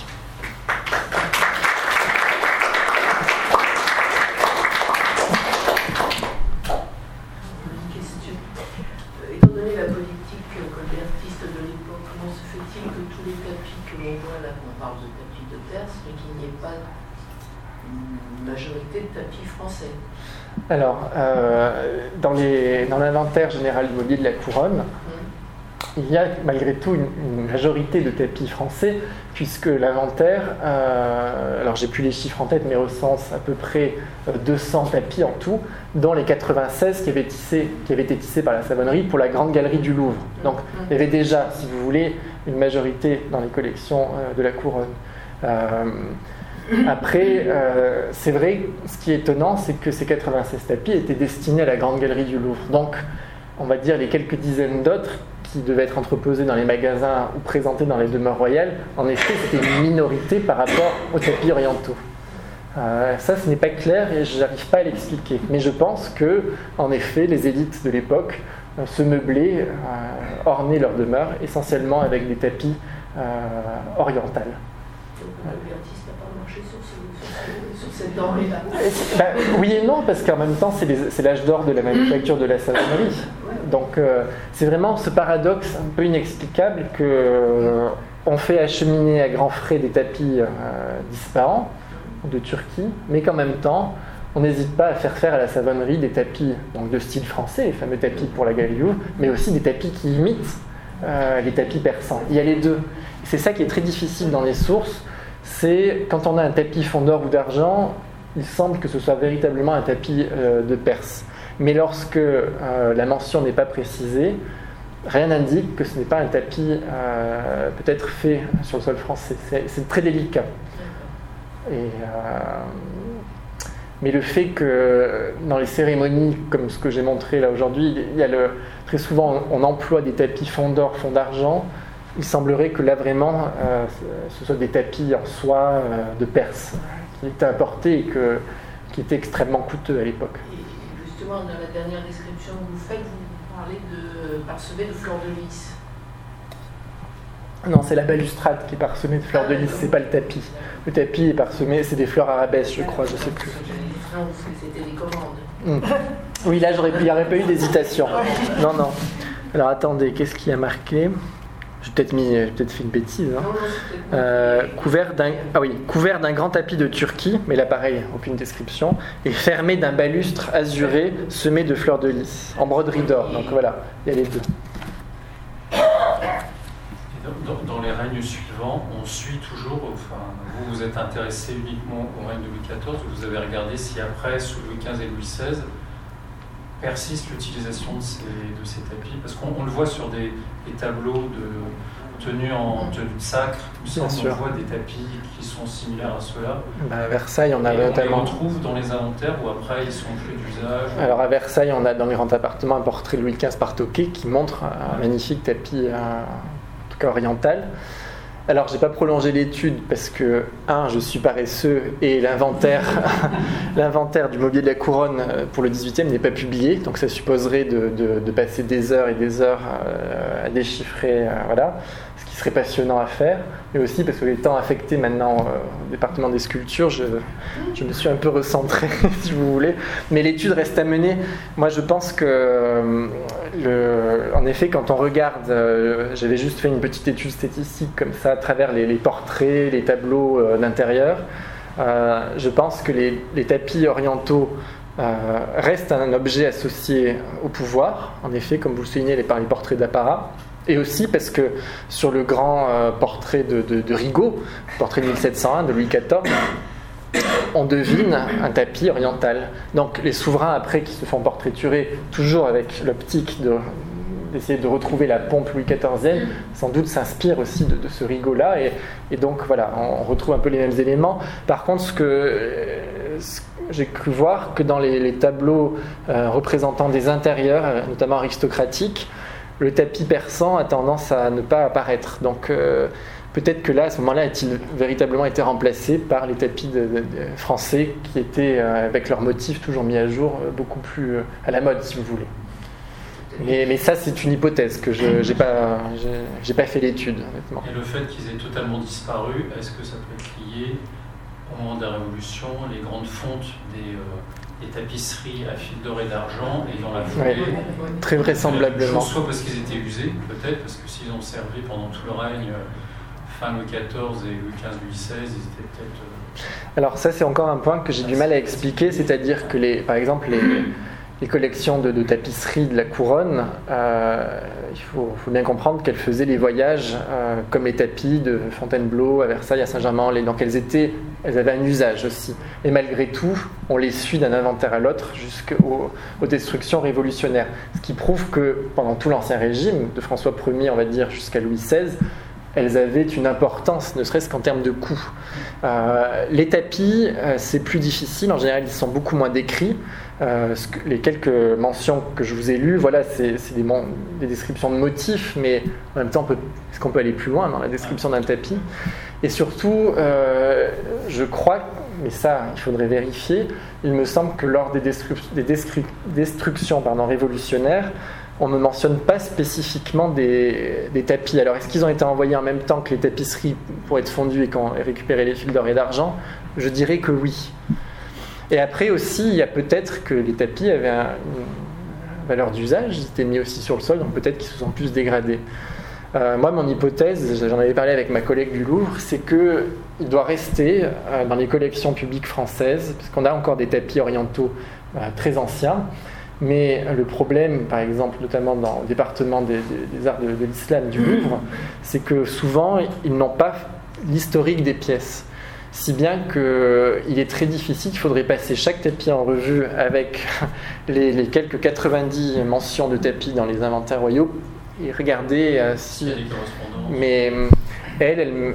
Une question. Étant donné la politique colbertiste de l'époque, comment se fait-il que tous les tapis que l'on voit là, on parle de tapis de Perse, mais qu'il n'y ait pas une majorité de tapis français? Alors, euh, dans, les, dans l'inventaire général du mobilier de la couronne, mmh. il y a malgré tout une, une majorité de tapis français, puisque l'inventaire, euh, alors j'ai plus les chiffres en tête, mais recense à peu près deux cents tapis en tout, dont les quatre-vingt-seize qui avaient, tissé, qui avaient été tissés par la Savonnerie pour la Grande Galerie du Louvre. Donc, il y avait déjà, si vous voulez, une majorité dans les collections euh, de la couronne. Euh, Après, euh, c'est vrai, ce qui est étonnant, c'est que ces quatre-vingt-seize tapis étaient destinés à la Grande Galerie du Louvre. Donc, on va dire les quelques dizaines d'autres qui devaient être entreposés dans les magasins ou présentés dans les demeures royales, en effet, c'était une minorité par rapport aux tapis orientaux. Euh, ça, ce n'est pas clair et je n'arrive pas à l'expliquer. Mais je pense que, en effet, les élites de l'époque euh, se meublaient, euh, ornaient leurs demeures essentiellement avec des tapis euh, orientaux. Sur cette denrée-là. Ben, oui et non, parce qu'en même temps, c'est, les, c'est l'âge d'or de la manufacture de la savonnerie. Donc, euh, c'est vraiment ce paradoxe un peu inexplicable qu'on euh, fait acheminer à grands frais des tapis euh, disparants de Turquie, mais qu'en même temps, on n'hésite pas à faire faire à la savonnerie des tapis donc de style français, les fameux tapis pour la Galerie du Louvre, mais aussi des tapis qui imitent euh, les tapis persans. Il y a les deux. C'est ça qui est très difficile dans les sources. C'est quand on a un tapis fond d'or ou d'argent, il semble que ce soit véritablement un tapis euh, de Perse. Mais lorsque euh, la mention n'est pas précisée, rien n'indique que ce n'est pas un tapis euh, peut-être fait sur le sol français. C'est, c'est très délicat. Et, euh, mais le fait que dans les cérémonies, comme ce que j'ai montré là aujourd'hui, il y a le, très souvent on, on emploie des tapis fond d'or, fond d'argent. Il semblerait que là vraiment euh, ce soit des tapis en soie euh, de Perse qui étaient importés et que, qui étaient extrêmement coûteux à l'époque. Et justement, dans la dernière description que vous faites, vous parlez de parsemé de fleurs de lys. Non, c'est la balustrade qui est parsemée de fleurs de lys, c'est pas le tapis. Le tapis est parsemé, c'est des fleurs arabesques, je crois, je sais plus. Non, c'était des commandes. Mmh. Oui, là, il n'y aurait pas eu d'hésitation. Non, non. Alors, attendez, qu'est-ce qui a marqué ? J'ai peut-être mis, j'ai peut-être fait une bêtise. Hein. Euh, couvert d'un, ah oui, couvert d'un grand tapis de Turquie, mais là, pareil, aucune description, et fermé d'un balustre azuré semé de fleurs de lys, en broderie d'or. Donc voilà, il y a les deux. Dans, dans les règnes suivants, on suit toujours, enfin, vous vous êtes intéressé uniquement au règne de Louis quatorze, vous avez regardé si après, sous Louis quinze et Louis seize, persiste l'utilisation de ces, de ces tapis, parce qu'on on le voit sur des, des tableaux de tenue en tenue de sacre, il me semble qu'on voit des tapis qui sont similaires à ceux-là. Bah, à Versailles, on a et notamment... on les retrouve dans les inventaires ou après ils sont plus d'usage. Alors à Versailles, on a dans les grands appartements un portrait de Louis quinze par Tocqué qui montre un magnifique tapis, un, en tout cas oriental. Alors, j'ai pas prolongé l'étude parce que, un, je suis paresseux et l'inventaire, l'inventaire du mobilier de la couronne pour le dix-huitième n'est pas publié, donc ça supposerait de, de, de passer des heures et des heures à déchiffrer, voilà, ce qui serait passionnant à faire, mais aussi parce que étant affecté maintenant au département des sculptures, je, je me suis un peu recentré, si vous voulez, mais l'étude reste à mener. Moi, je pense que, le, en effet, quand on regarde, j'avais juste fait une petite étude statistique comme ça, à travers les, les portraits, les tableaux euh, d'intérieur, euh, je pense que les, les tapis orientaux euh, restent un objet associé au pouvoir, en effet, comme vous le soulignez par les portraits d'apparat, et aussi parce que sur le grand euh, portrait de, de, de Rigaud, portrait de mille sept cent un de Louis quatorze, on devine un tapis oriental. Donc les souverains après qui se font portraiturer, toujours avec l'optique de d'essayer de retrouver la pompe Louis quatorzième, sans doute s'inspire aussi de, de ce Rigaud-là, et, et donc voilà, on retrouve un peu les mêmes éléments. Par contre, ce que, ce que j'ai cru voir que dans les, les tableaux euh, représentant des intérieurs, notamment aristocratiques, le tapis persan a tendance à ne pas apparaître. Donc euh, peut-être que là, à ce moment-là, a-t-il véritablement été remplacé par les tapis de, de, de français qui étaient, euh, avec leurs motifs toujours mis à jour, euh, beaucoup plus euh, à la mode, si vous voulez. Mais, mais ça, c'est une hypothèse que je n'ai pas, j'ai, j'ai pas fait l'étude, honnêtement. Et le fait qu'ils aient totalement disparu, est-ce que ça peut être lié au moment de la Révolution, les grandes fontes des, euh, des tapisseries à fil d'or et d'argent, et dans la foulée, ouais, très vraisemblablement. Soit parce qu'ils étaient usés, peut-être, parce que s'ils ont servi pendant tout le règne, fin Louis quatorze et Louis quinze, Louis seize, ils étaient peut-être... Euh... Alors ça, c'est encore un point que j'ai du mal à expliquer, c'est-à-dire que, les, par exemple, les... Les collections de, de tapisseries de la couronne, euh, il faut, faut bien comprendre qu'elles faisaient les voyages euh, comme les tapis de Fontainebleau à Versailles, à Saint-Germain. Donc elles, étaient, elles avaient un usage aussi. Et malgré tout, on les suit d'un inventaire à l'autre jusqu'aux aux destructions révolutionnaires. Ce qui prouve que pendant tout l'Ancien Régime, de François Ier, on va dire, jusqu'à Louis seize, elles avaient une importance, ne serait-ce qu'en termes de coût. Euh, les tapis, euh, c'est plus difficile. En général, ils sont beaucoup moins décrits. Euh, ce que, les quelques mentions que je vous ai lues, voilà, c'est, c'est des, mon, des descriptions de motifs, mais en même temps, on peut, est-ce qu'on peut aller plus loin dans la description d'un tapis ? Et surtout, euh, je crois, mais ça, il faudrait vérifier, il me semble que lors des, destru- des destru- destructions pardon, révolutionnaires, on ne mentionne pas spécifiquement des, des tapis. Alors, est-ce qu'ils ont été envoyés en même temps que les tapisseries pour être fondus et, et récupérer les fils d'or et d'argent ? Je dirais que oui. Et après aussi, il y a peut-être que les tapis avaient un, une valeur d'usage, ils étaient mis aussi sur le sol, donc peut-être qu'ils se sont plus dégradés. Euh, moi, mon hypothèse, j'en avais parlé avec ma collègue du Louvre, c'est qu'il doit rester euh, dans les collections publiques françaises, parce qu'on a encore des tapis orientaux euh, très anciens, mais le problème, par exemple, notamment dans le département des, des, des arts de, de l'islam du Louvre, c'est que souvent, ils n'ont pas l'historique des pièces. Si bien qu'il est très difficile, il faudrait passer chaque tapis en revue avec les, les quelques quatre-vingt-dix mentions de tapis dans les inventaires royaux et regarder euh, si... Mais elle, elle,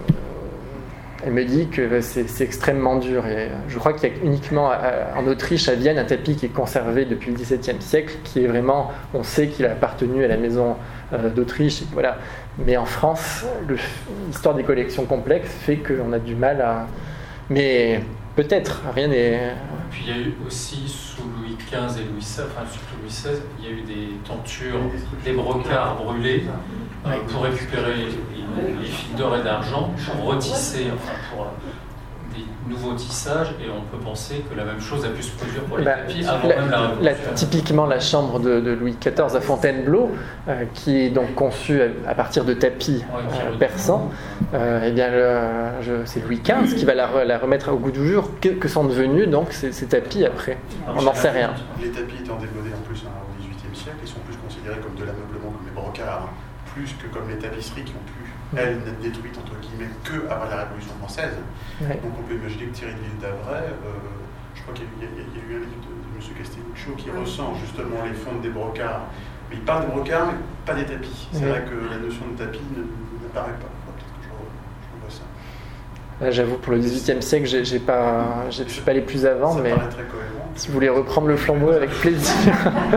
elle me dit que c'est, c'est extrêmement dur. Et je crois qu'il y a uniquement à, en Autriche, à Vienne, un tapis qui est conservé depuis le dix-septième siècle, qui est vraiment... On sait qu'il a appartenu à la maison euh, d'Autriche. Et voilà. Mais en France, le, l'histoire des collections complexes fait qu'on a du mal à... Mais peut-être, rien n'est... Puis il y a eu aussi, sous Louis quinze et Louis seize, enfin surtout Louis seize, il y a eu des tentures, des brocarts brûlés, euh, pour récupérer les, les fils d'or et d'argent, pour retisser, enfin pour des nouveaux tissages, et on peut penser que la même chose a pu se produire pour les bah, tapis avant la, même la Révolution. La, typiquement, la chambre de, de Louis quatorze à Fontainebleau, euh, qui est donc conçue à, à partir de tapis ouais, euh, persans, euh, eh bien, le, je, c'est Louis quinze qui va la, la remettre au goût du jour. Que, que sont devenus donc ces, ces tapis après? On n'en sait rien. Les tapis étant démodés en plus hein, au dix-huitième siècle, ils sont plus considérés comme de l'ameublement, comme les brocards, plus que comme les tapisseries qui ont pu, elles, n'être détruites entre guillemets que avant la Révolution française. Ouais. Donc on peut imaginer que Thierry de l'Île d'Avray, euh, je crois qu'il y a, il y a, il y a eu un livre de, de M. Castelluccio qui recense justement les fonds des brocards. Mais il parle des brocards, mais pas des tapis. C'est ouais. vrai que la notion de tapis n'apparaît pas. Peut-être que je, je revois ça. Là, j'avoue, pour le dix-huitième siècle, j'ai, j'ai pas, j'ai, je ne suis pas allé plus avant, ça mais si vous voulez reprendre le flambeau, avec plaisir.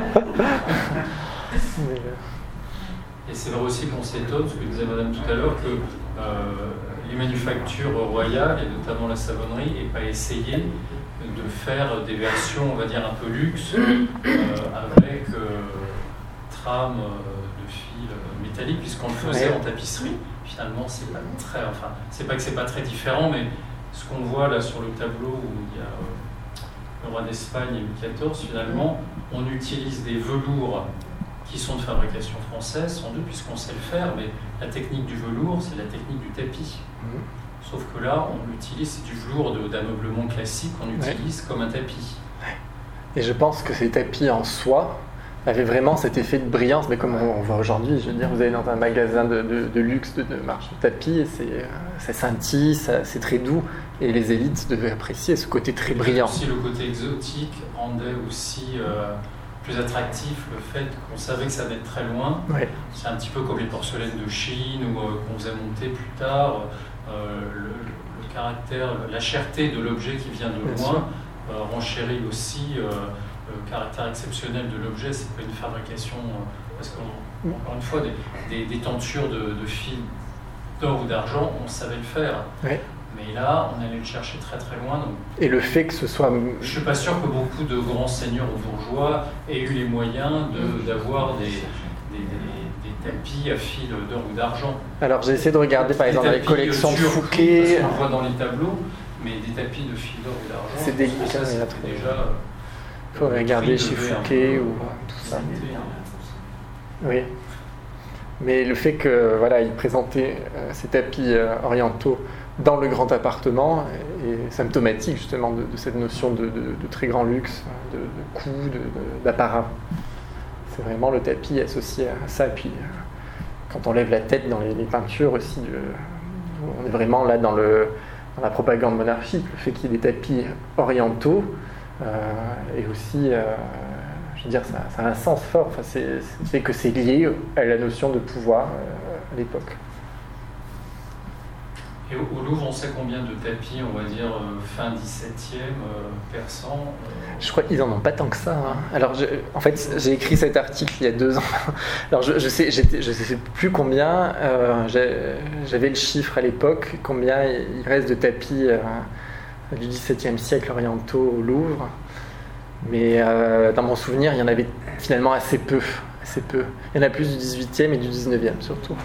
mais, Et c'est vrai aussi qu'on s'étonne, ce que disait Madame tout à l'heure, que euh, les manufactures royales, et notamment la savonnerie, n'aient pas essayé de faire des versions, on va dire, un peu luxe, euh, avec euh, trame de fil métallique, puisqu'on le faisait ouais. en tapisserie. Finalement, c'est pas très, enfin, c'est pas que c'est pas très différent, mais ce qu'on voit là sur le tableau où il y a euh, le roi d'Espagne et Louis quatorze, finalement, on utilise des velours qui sont de fabrication française, sans doute, puisqu'on sait le faire, mais la technique du velours, c'est la technique du tapis. Mmh. Sauf que là, on l'utilise, c'est du velours de, d'ameublement classique qu'on utilise ouais. comme un tapis. Et je pense que ces tapis en soie avaient vraiment cet effet de brillance, mais comme on voit aujourd'hui, je veux dire, vous allez dans un magasin de, de, de luxe, de, de marche de tapis, et c'est, ça scintille, ça, c'est très doux, et les élites devaient apprécier ce côté très brillant. Aussi, le côté exotique rendait aussi... Euh, plus attractif le fait qu'on savait que ça allait être très loin. Ouais. C'est un petit peu comme les porcelaines de Chine ou euh, qu'on faisait monter plus tard. Euh, le, le caractère, la cherté de l'objet qui vient de Bien loin euh, renchérit aussi euh, le caractère exceptionnel de l'objet. C'est pas une fabrication, euh, parce qu'encore une fois, des, des, des tentures de, de fils d'or ou d'argent, on savait le faire. Ouais. Mais là, on allait le chercher très très loin. Donc, et le fait que ce soit... Je ne suis pas sûr que beaucoup de grands seigneurs ou bourgeois aient eu les moyens de, d'avoir des, des, des, des tapis à fil d'or ou d'argent. Alors j'ai essayé de regarder par exemple dans les collections de Fouquet... On voit dans les tableaux, mais des tapis de fil d'or ou d'argent... C'est délicat, ça, mais là, déjà... Il faut regarder chez Fouquet ou tout ça. Oui. Mais le fait que voilà, il présentait euh, ces tapis euh, orientaux dans le grand appartement est symptomatique justement de, de cette notion de, de, de très grand luxe, de, de coût, de, de, d'apparat. C'est vraiment le tapis associé à ça. Et puis quand on lève la tête dans les, les peintures aussi, de, on est vraiment là dans, le, dans la propagande monarchique. Le fait qu'il y ait des tapis orientaux euh, et aussi, euh, je veux dire, ça, ça a un sens fort. Enfin, c'est, c'est que c'est lié à la notion de pouvoir euh, à l'époque. Et au Louvre, on sait combien de tapis, on va dire, euh, fin dix-septième, euh, persans euh... Je crois qu'ils n'en ont pas tant que ça. Hein. Alors, je, en fait, j'ai écrit cet article il y a deux ans. Alors, je ne sais, je sais plus combien, euh, j'avais le chiffre à l'époque, combien il reste de tapis euh, du dix-septième siècle orientaux au Louvre. Mais euh, dans mon souvenir, il y en avait finalement assez peu, assez peu. Il y en a plus du dix-huitième et du dix-neuvième surtout.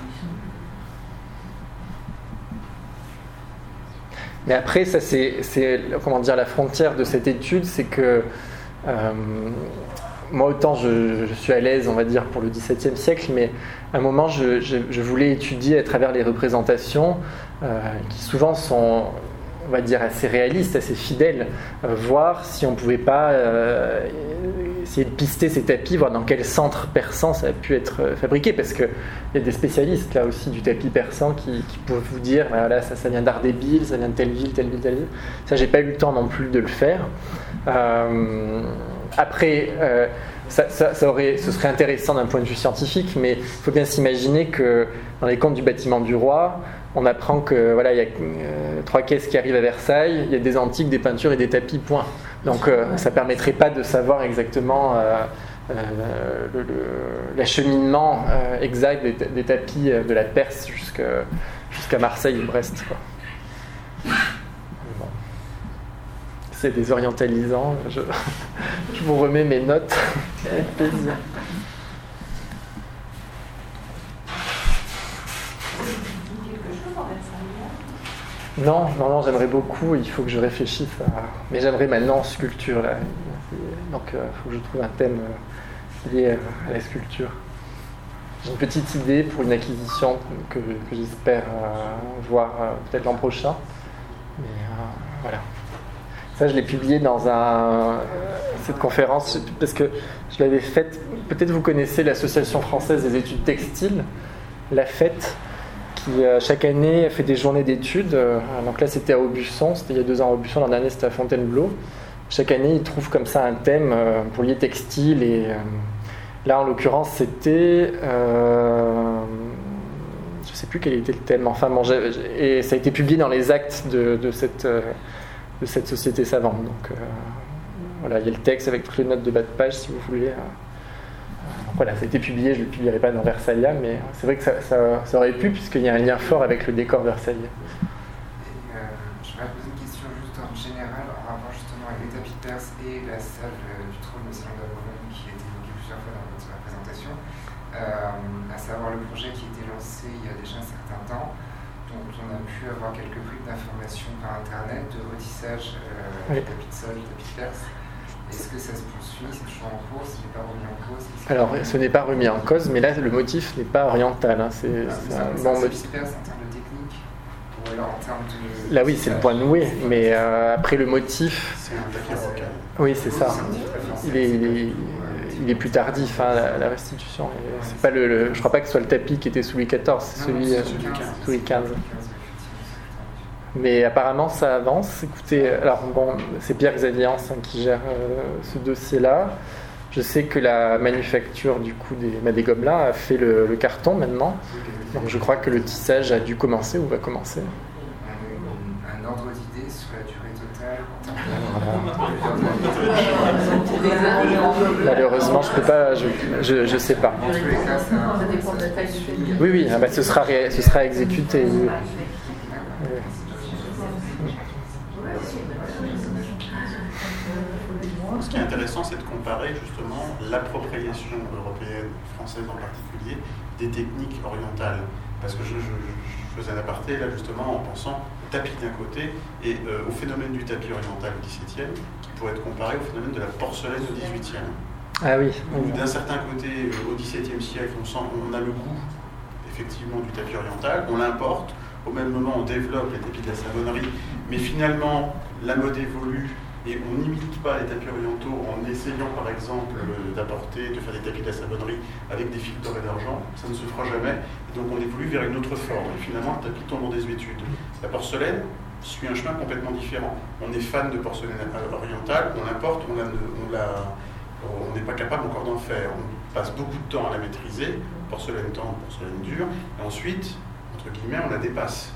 Mais après, ça c'est, c'est comment dire, la frontière de cette étude, c'est que euh, moi autant je, je suis à l'aise, on va dire, pour le dix-septième siècle, mais à un moment je, je, je voulais étudier à travers les représentations euh, qui souvent sont, on va dire, assez réalistes, assez fidèles, euh, voir si on pouvait pas euh, essayer de pister ces tapis, voir dans quel centre persan ça a pu être fabriqué, parce qu'il y a des spécialistes là aussi du tapis persan qui, qui peuvent vous dire, voilà, ça, ça vient d'Ardébile, ça vient de telle ville, telle ville, telle ville. Ça, j'ai pas eu le temps non plus de le faire. Euh, après, euh, ça, ça, ça aurait, ce serait intéressant d'un point de vue scientifique, mais il faut bien s'imaginer que dans les contes du bâtiment du roi, on apprend que voilà, il y a euh, trois caisses qui arrivent à Versailles, il y a des antiques, des peintures et des tapis, point. Donc euh, ça ne permettrait pas de savoir exactement euh, euh, le, le, l'acheminement euh, exact des, des tapis de la Perse jusqu'à, jusqu'à Marseille ou Brest, quoi. Bon. C'est désorientalisant, je, je vous remets mes notes avec plaisir. Non, non, non, j'aimerais beaucoup, il faut que je réfléchisse à... Mais j'aimerais maintenant sculpture, là. Donc il euh, faut que je trouve un thème euh, lié à la sculpture. J'ai une petite idée pour une acquisition que, que j'espère euh, voir euh, peut-être l'an prochain. Mais euh, voilà. Ça, je l'ai publié dans un, euh, cette conférence, parce que je l'avais faite, peut-être vous connaissez l'Association française des études textiles, la fête, qui euh, chaque année fait des journées d'études. Euh, donc là, c'était à Aubusson, c'était il y a deux ans à Aubusson, l'an dernier, c'était à Fontainebleau. Chaque année, ils trouvent comme ça un thème euh, pour lier textile. Et euh, là, en l'occurrence, c'était... Euh, je ne sais plus quel était le thème. Enfin, bon, j'ai, et ça a été publié dans les actes de, de, cette, euh, de cette société savante. Donc, euh, voilà, il y a le texte avec toutes les notes de bas de page, si vous voulez. Euh, donc, voilà, ça a été publié. Je ne le publierai pas dans Versailles, mais c'est vrai que ça, ça, ça aurait pu, puisqu'il y a un lien fort avec le décor versaillais. Et la salle du trône au salon d'Avignon qui a été évoquée plusieurs fois dans votre présentation, euh, à savoir le projet qui a été lancé il y a déjà un certain temps, dont on a pu avoir quelques bribes d'informations par internet, de retissage euh, oui. de tapis de sol, de tapis de perse. Est-ce que ça se poursuit? C'est toujours en cours? Ce n'est pas remis en cause? Alors, ce n'est pas remis en cause, mais là, le motif n'est pas oriental. Hein. C'est, ah, c'est un bon motif. En termes de technique, ou alors en termes de... Là, oui, c'est le point noué, mais euh, après, le motif... C'est un tapis vocal. Oui, c'est ça. Il est, il est, il est plus tardif, hein, la, la restitution. Et c'est pas le, le, je ne crois pas que ce soit le tapis qui était sous Louis quatorze, c'est celui euh, sous Louis quinze. Mais apparemment, ça avance. Écoutez, alors bon, c'est Pierre Xavier hein, qui gère euh, ce dossier-là. Je sais que la manufacture du coup des, bah, des gobelins a fait le, le carton maintenant. Donc je crois que le tissage a dû commencer ou va commencer. Un, un ordre d'idée sur la durée totale Malheureusement, je peux pas, je, je, je sais pas. En tous les cas, ça, ça dépend de la taille du pays. Oui, oui, ah bah, ce sera, ré, ce sera exécuté. Oui. Oui. Ce qui est intéressant, c'est de comparer justement l'appropriation européenne, française en particulier, des techniques orientales. Parce que je, je, je faisais un aparté là justement en pensant au tapis d'un côté et euh, au phénomène du tapis oriental au dix-septième, qui pourrait être comparé au phénomène de la porcelaine au dix-huitième. Ah oui. Où d'un certain côté, euh, au dix-septième siècle, on, sent, on a le goût effectivement du tapis oriental, on l'importe, au même moment on développe les tapis de la savonnerie, mais finalement la mode évolue. Et on n'imite pas les tapis orientaux en essayant par exemple euh, d'apporter, de faire des tapis de la savonnerie avec des fils d'or et d'argent, ça ne se fera jamais. Et donc on évolue vers une autre forme. Et finalement le tapis tombe en désuétude. La porcelaine suit un chemin complètement différent. On est fan de porcelaine orientale, on l'importe, on, la, on, la, on n'est pas capable encore d'en faire. On passe beaucoup de temps à la maîtriser, porcelaine tendre, porcelaine dure, et ensuite, entre guillemets, on la dépasse.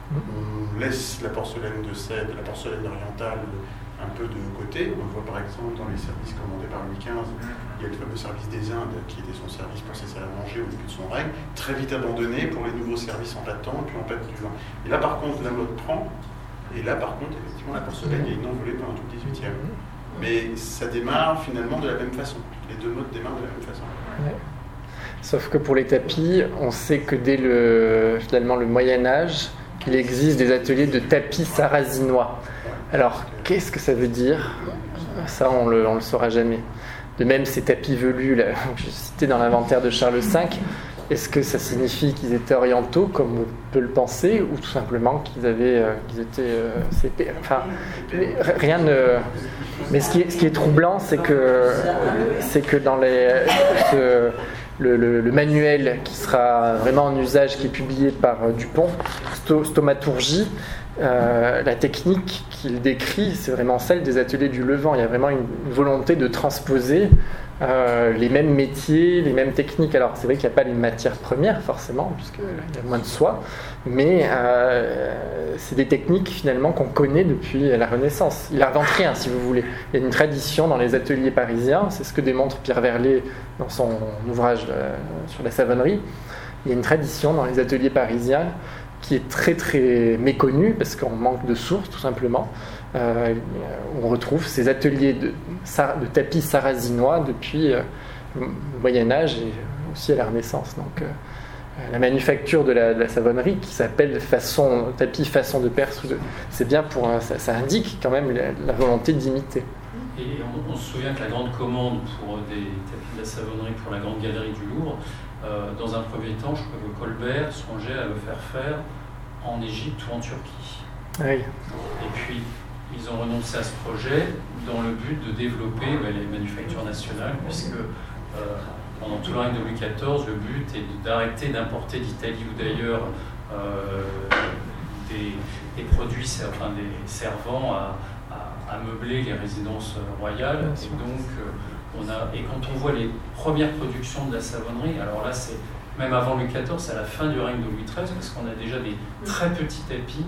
On laisse la porcelaine de cèdre, la porcelaine orientale, un peu de côté. On le voit par exemple dans les services commandés par Louis quinze. Il y a le fameux service des Indes qui était son service pour ses salles à manger au début de son règne, très vite abandonné pour les nouveaux services en pâtant et puis en pâte du vin. Et là par contre la mode prend, et là par contre effectivement la porcelaine est une envolée pendant tout le dix-huitième. Mais ça démarre finalement de la même façon. Les deux modes démarrent de la même façon. Ouais. Sauf que pour les tapis, on sait que dès le, finalement, le Moyen-Âge, il existe des ateliers de tapis sarrasinois. Alors, qu'est-ce que ça veut dire? Ça, on le, on le saura jamais. De même, ces tapis velus, là, que je citais dans l'inventaire de Charles cinq, est-ce que ça signifie qu'ils étaient orientaux, comme on peut le penser, ou tout simplement qu'ils avaient, euh, qu'ils étaient, euh, c'était, enfin, rien ne. Mais ce qui est, ce qui est troublant, c'est que, c'est que dans les, ce, le, le, le manuel qui sera vraiment en usage, qui est publié par euh, Dupont, Stomaturgie. Euh, la technique qu'il décrit, c'est vraiment celle des ateliers du Levant. Il y a vraiment une, une volonté de transposer euh, les mêmes métiers, les mêmes techniques. Alors c'est vrai qu'il n'y a pas les matières premières forcément, puisqu'il y a moins de soie, mais euh, c'est des techniques finalement qu'on connaît depuis la Renaissance. Il n'invente rien, si vous voulez. Il y a une tradition dans les ateliers parisiens, c'est ce que démontre Pierre Verlet dans son ouvrage euh, sur la savonnerie. Il y a une tradition dans les ateliers parisiens qui est très très méconnu parce qu'on manque de sources tout simplement. Euh, on retrouve ces ateliers de, de tapis sarrasinois depuis euh, le Moyen-Âge et aussi à la Renaissance. Donc, euh, la manufacture de la, de la savonnerie qui s'appelle façon, tapis façon de Perse. De, c'est bien pour un, ça, ça indique quand même la, la volonté d'imiter. Et on, on se souvient que la grande commande pour des tapis de la savonnerie pour la Grande Galerie du Louvre, euh, dans un premier temps, je crois que Colbert songeait à le faire faire en Égypte ou en Turquie. Oui. Et puis, ils ont renoncé à ce projet dans le but de développer bah, les manufactures nationales, puisque euh, pendant tout le règne de Louis quatorze, le but est d'arrêter d'importer d'Italie ou d'ailleurs euh, des, des produits, enfin des servants à, à, à meubler les résidences royales. Et donc, euh, on a, et quand on voit les premières productions de la savonnerie, alors là, c'est même avant Louis quatorze, c'est à la fin du règne de Louis treize, parce qu'on a déjà des très petits tapis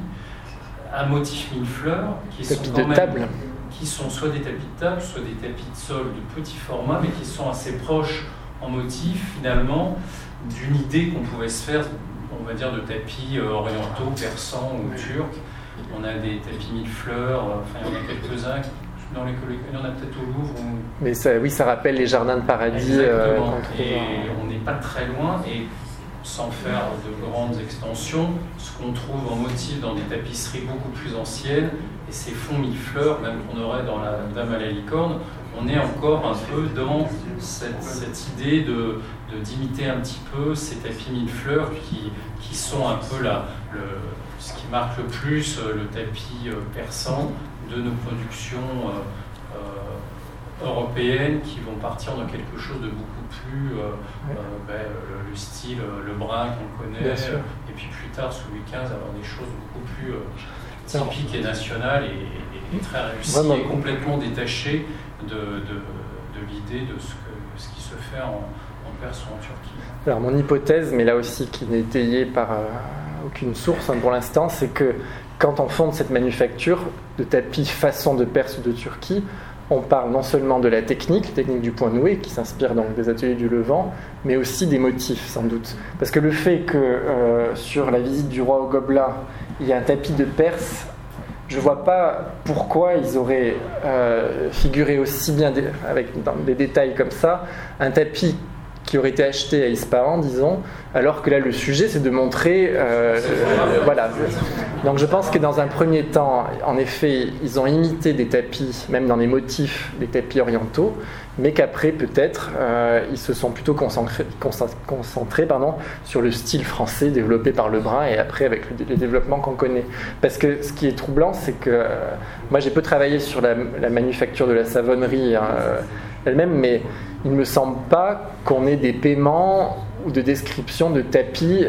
à motif millefleurs qui sont tapis quand de même, table. qui sont soit des tapis de table, soit des tapis de sol de petit format, mais qui sont assez proches en motif finalement d'une idée qu'on pouvait se faire, on va dire, de tapis orientaux, persans ou turcs. On a des tapis millefleurs, enfin il y en a quelques-uns dans les collections, il y en a peut-être au Louvre. Ou... Mais ça, oui, ça rappelle les jardins de paradis. Exactement. Euh, et on n'est pas très loin, et sans faire de grandes extensions, ce qu'on trouve en motif dans des tapisseries beaucoup plus anciennes, et ces fonds millefleurs, même qu'on aurait dans la Dame à la licorne, on est encore un peu dans cette, cette idée de, de, d'imiter un petit peu ces tapis millefleurs qui, qui sont un peu la, le, ce qui marque le plus le tapis persan de nos productions euh, euh, européennes qui vont partir dans quelque chose de beaucoup plus euh, euh, ben, le, le style le brun qu'on connaît, et puis plus tard sous Louis quinze avoir des choses beaucoup plus euh, typiques et nationales et, et, et très réussies. Vraiment. Et complètement détachées de, de, de l'idée de ce, que, ce qui se fait en, en Perse ou en Turquie. Alors mon hypothèse, mais là aussi qui n'est étayée par euh, aucune source hein, pour l'instant, c'est que quand on fonde cette manufacture de tapis façon de Perse ou de Turquie, on parle non seulement de la technique, technique du point noué, qui s'inspire donc des ateliers du Levant, mais aussi des motifs, sans doute. Parce que le fait que euh, sur la visite du roi au Gobelin, il y a un tapis de Perse, je ne vois pas pourquoi ils auraient euh, figuré aussi bien, des, avec dans des détails comme ça, un tapis qui aurait été acheté à Ispahan, disons, alors que là, le sujet, c'est de montrer... Euh, euh, voilà. Donc je pense que dans un premier temps, en effet, ils ont imité des tapis, même dans les motifs, des tapis orientaux, mais qu'après, peut-être, euh, ils se sont plutôt concentrés, concentrés pardon, sur le style français développé par Lebrun, et après, avec le, le développement qu'on connaît. Parce que ce qui est troublant, c'est que... Euh, moi, j'ai peu travaillé sur la, la manufacture de la savonnerie hein, euh, elle-même, mais il ne me semble pas qu'on ait des paiements ou de descriptions de tapis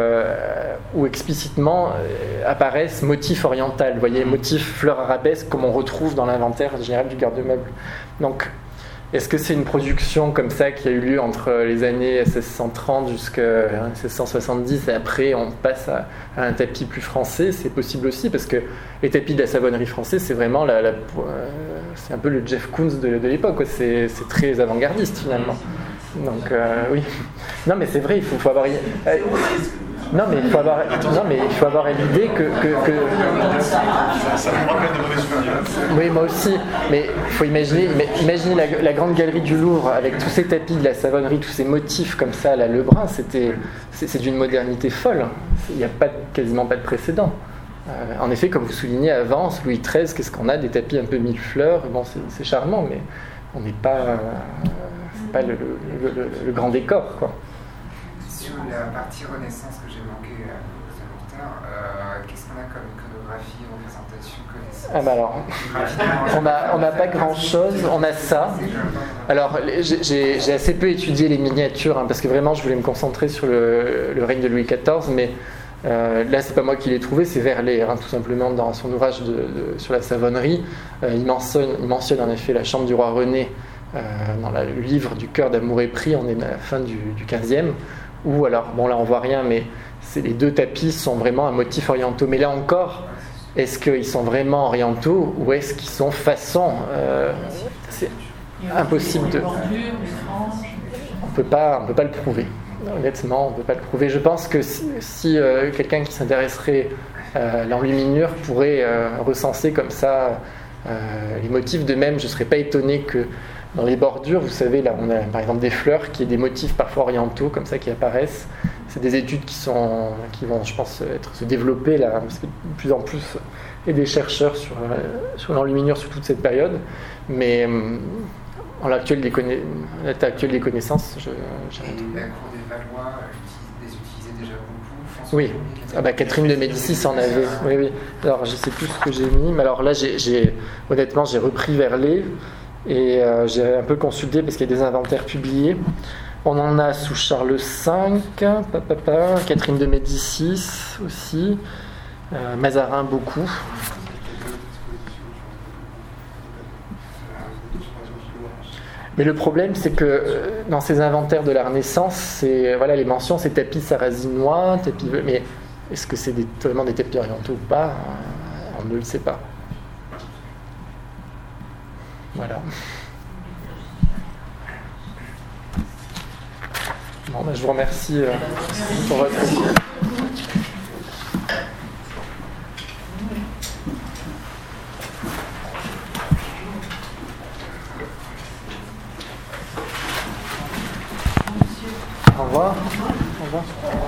euh, où explicitement euh, apparaissent motifs oriental, vous voyez, motifs fleurs arabesques comme on retrouve dans l'inventaire général du garde-meuble. Donc, est-ce que c'est une production comme ça qui a eu lieu entre les années seize cent trente jusqu'à seize cent soixante-dix et après on passe à, à un tapis plus français? C'est possible aussi parce que les tapis de la savonnerie française, c'est vraiment la, la, euh, c'est un peu le Jeff Koons de, de l'époque, quoi. C'est, c'est très avant-gardiste finalement. Donc euh, oui, non mais c'est vrai, il faut, faut avoir. Euh, Non mais il faut avoir, non, mais il faut avoir l'idée que, que, que... Ça me rappelle des mauvais souvenirs. Oui, moi aussi. Mais il faut imaginer, imaginer la, la grande galerie du Louvre avec tous ces tapis de la savonnerie, tous ces motifs comme ça à la Lebrun, c'était, c'est, c'est d'une modernité folle. Il n'y a pas, quasiment pas de précédent. Euh, en effet, comme vous soulignez avant, Louis treize, qu'est-ce qu'on a? Des tapis un peu millefleurs. Bon, c'est, c'est charmant, mais on n'est pas, euh, c'est pas le, le, le, le grand décor, quoi. Sur la partie Renaissance que j'ai manqué à cause de mon retard, euh, qu'est-ce qu'on a comme iconographie, représentation, connaissance? Ah bah alors, on n'a on a pas grand-chose, on a ça. Alors, j'ai, j'ai, j'ai assez peu étudié les miniatures, hein, parce que vraiment, je voulais me concentrer sur le, le règne de Louis quatorze, mais euh, là, c'est pas moi qui l'ai trouvé, c'est Verlet, hein, tout simplement, dans son ouvrage de, de, sur la savonnerie. Euh, il, mentionne, il mentionne en effet la chambre du roi René, euh, dans la, le livre du cœur d'amour et prix, on est à la fin du, du quinzième. Ou alors, bon là on voit rien, mais c'est, les deux tapis sont vraiment un motif orientaux. Mais là encore, est-ce qu'ils sont vraiment orientaux ou est-ce qu'ils sont façon euh, c'est impossible de... On peut pas, on peut pas le prouver. Honnêtement, on ne peut pas le prouver. Je pense que si, si euh, quelqu'un qui s'intéresserait à l'enluminure pourrait euh, recenser comme ça euh, les motifs, de même, je ne serais pas étonné que dans les bordures, vous savez, là, on a par exemple des fleurs qui ont des motifs parfois orientaux, comme ça, qui apparaissent. c'est des études qui, sont, qui vont, je pense, être, se développer là, parce que de plus en plus, il y a des chercheurs sur, sur l'enluminure sur toute cette période, mais en l'état actuel des, conna... actuel des connaissances, je, je... Et la cour des Valois les utilisait déjà beaucoup. Oui, ah bah, Catherine de Médicis en avait. Oui, oui. Alors je ne sais plus ce que j'ai mis, mais alors là, j'ai, j'ai... honnêtement, j'ai repris Verlet et euh, j'ai un peu consulté parce qu'il y a des inventaires publiés. On en a sous Charles cinq, papa, Catherine de Médicis aussi, euh, Mazarin beaucoup. Mais le problème, c'est que euh, dans ces inventaires de la Renaissance, c'est, voilà, les mentions, c'est tapis sarrasinois, tapis... Mais est-ce que c'est des, vraiment des tapis orientaux ou pas? On ne le sait pas. Voilà. Bon, ben, je vous remercie euh, pour votre attention. Au revoir. Au revoir.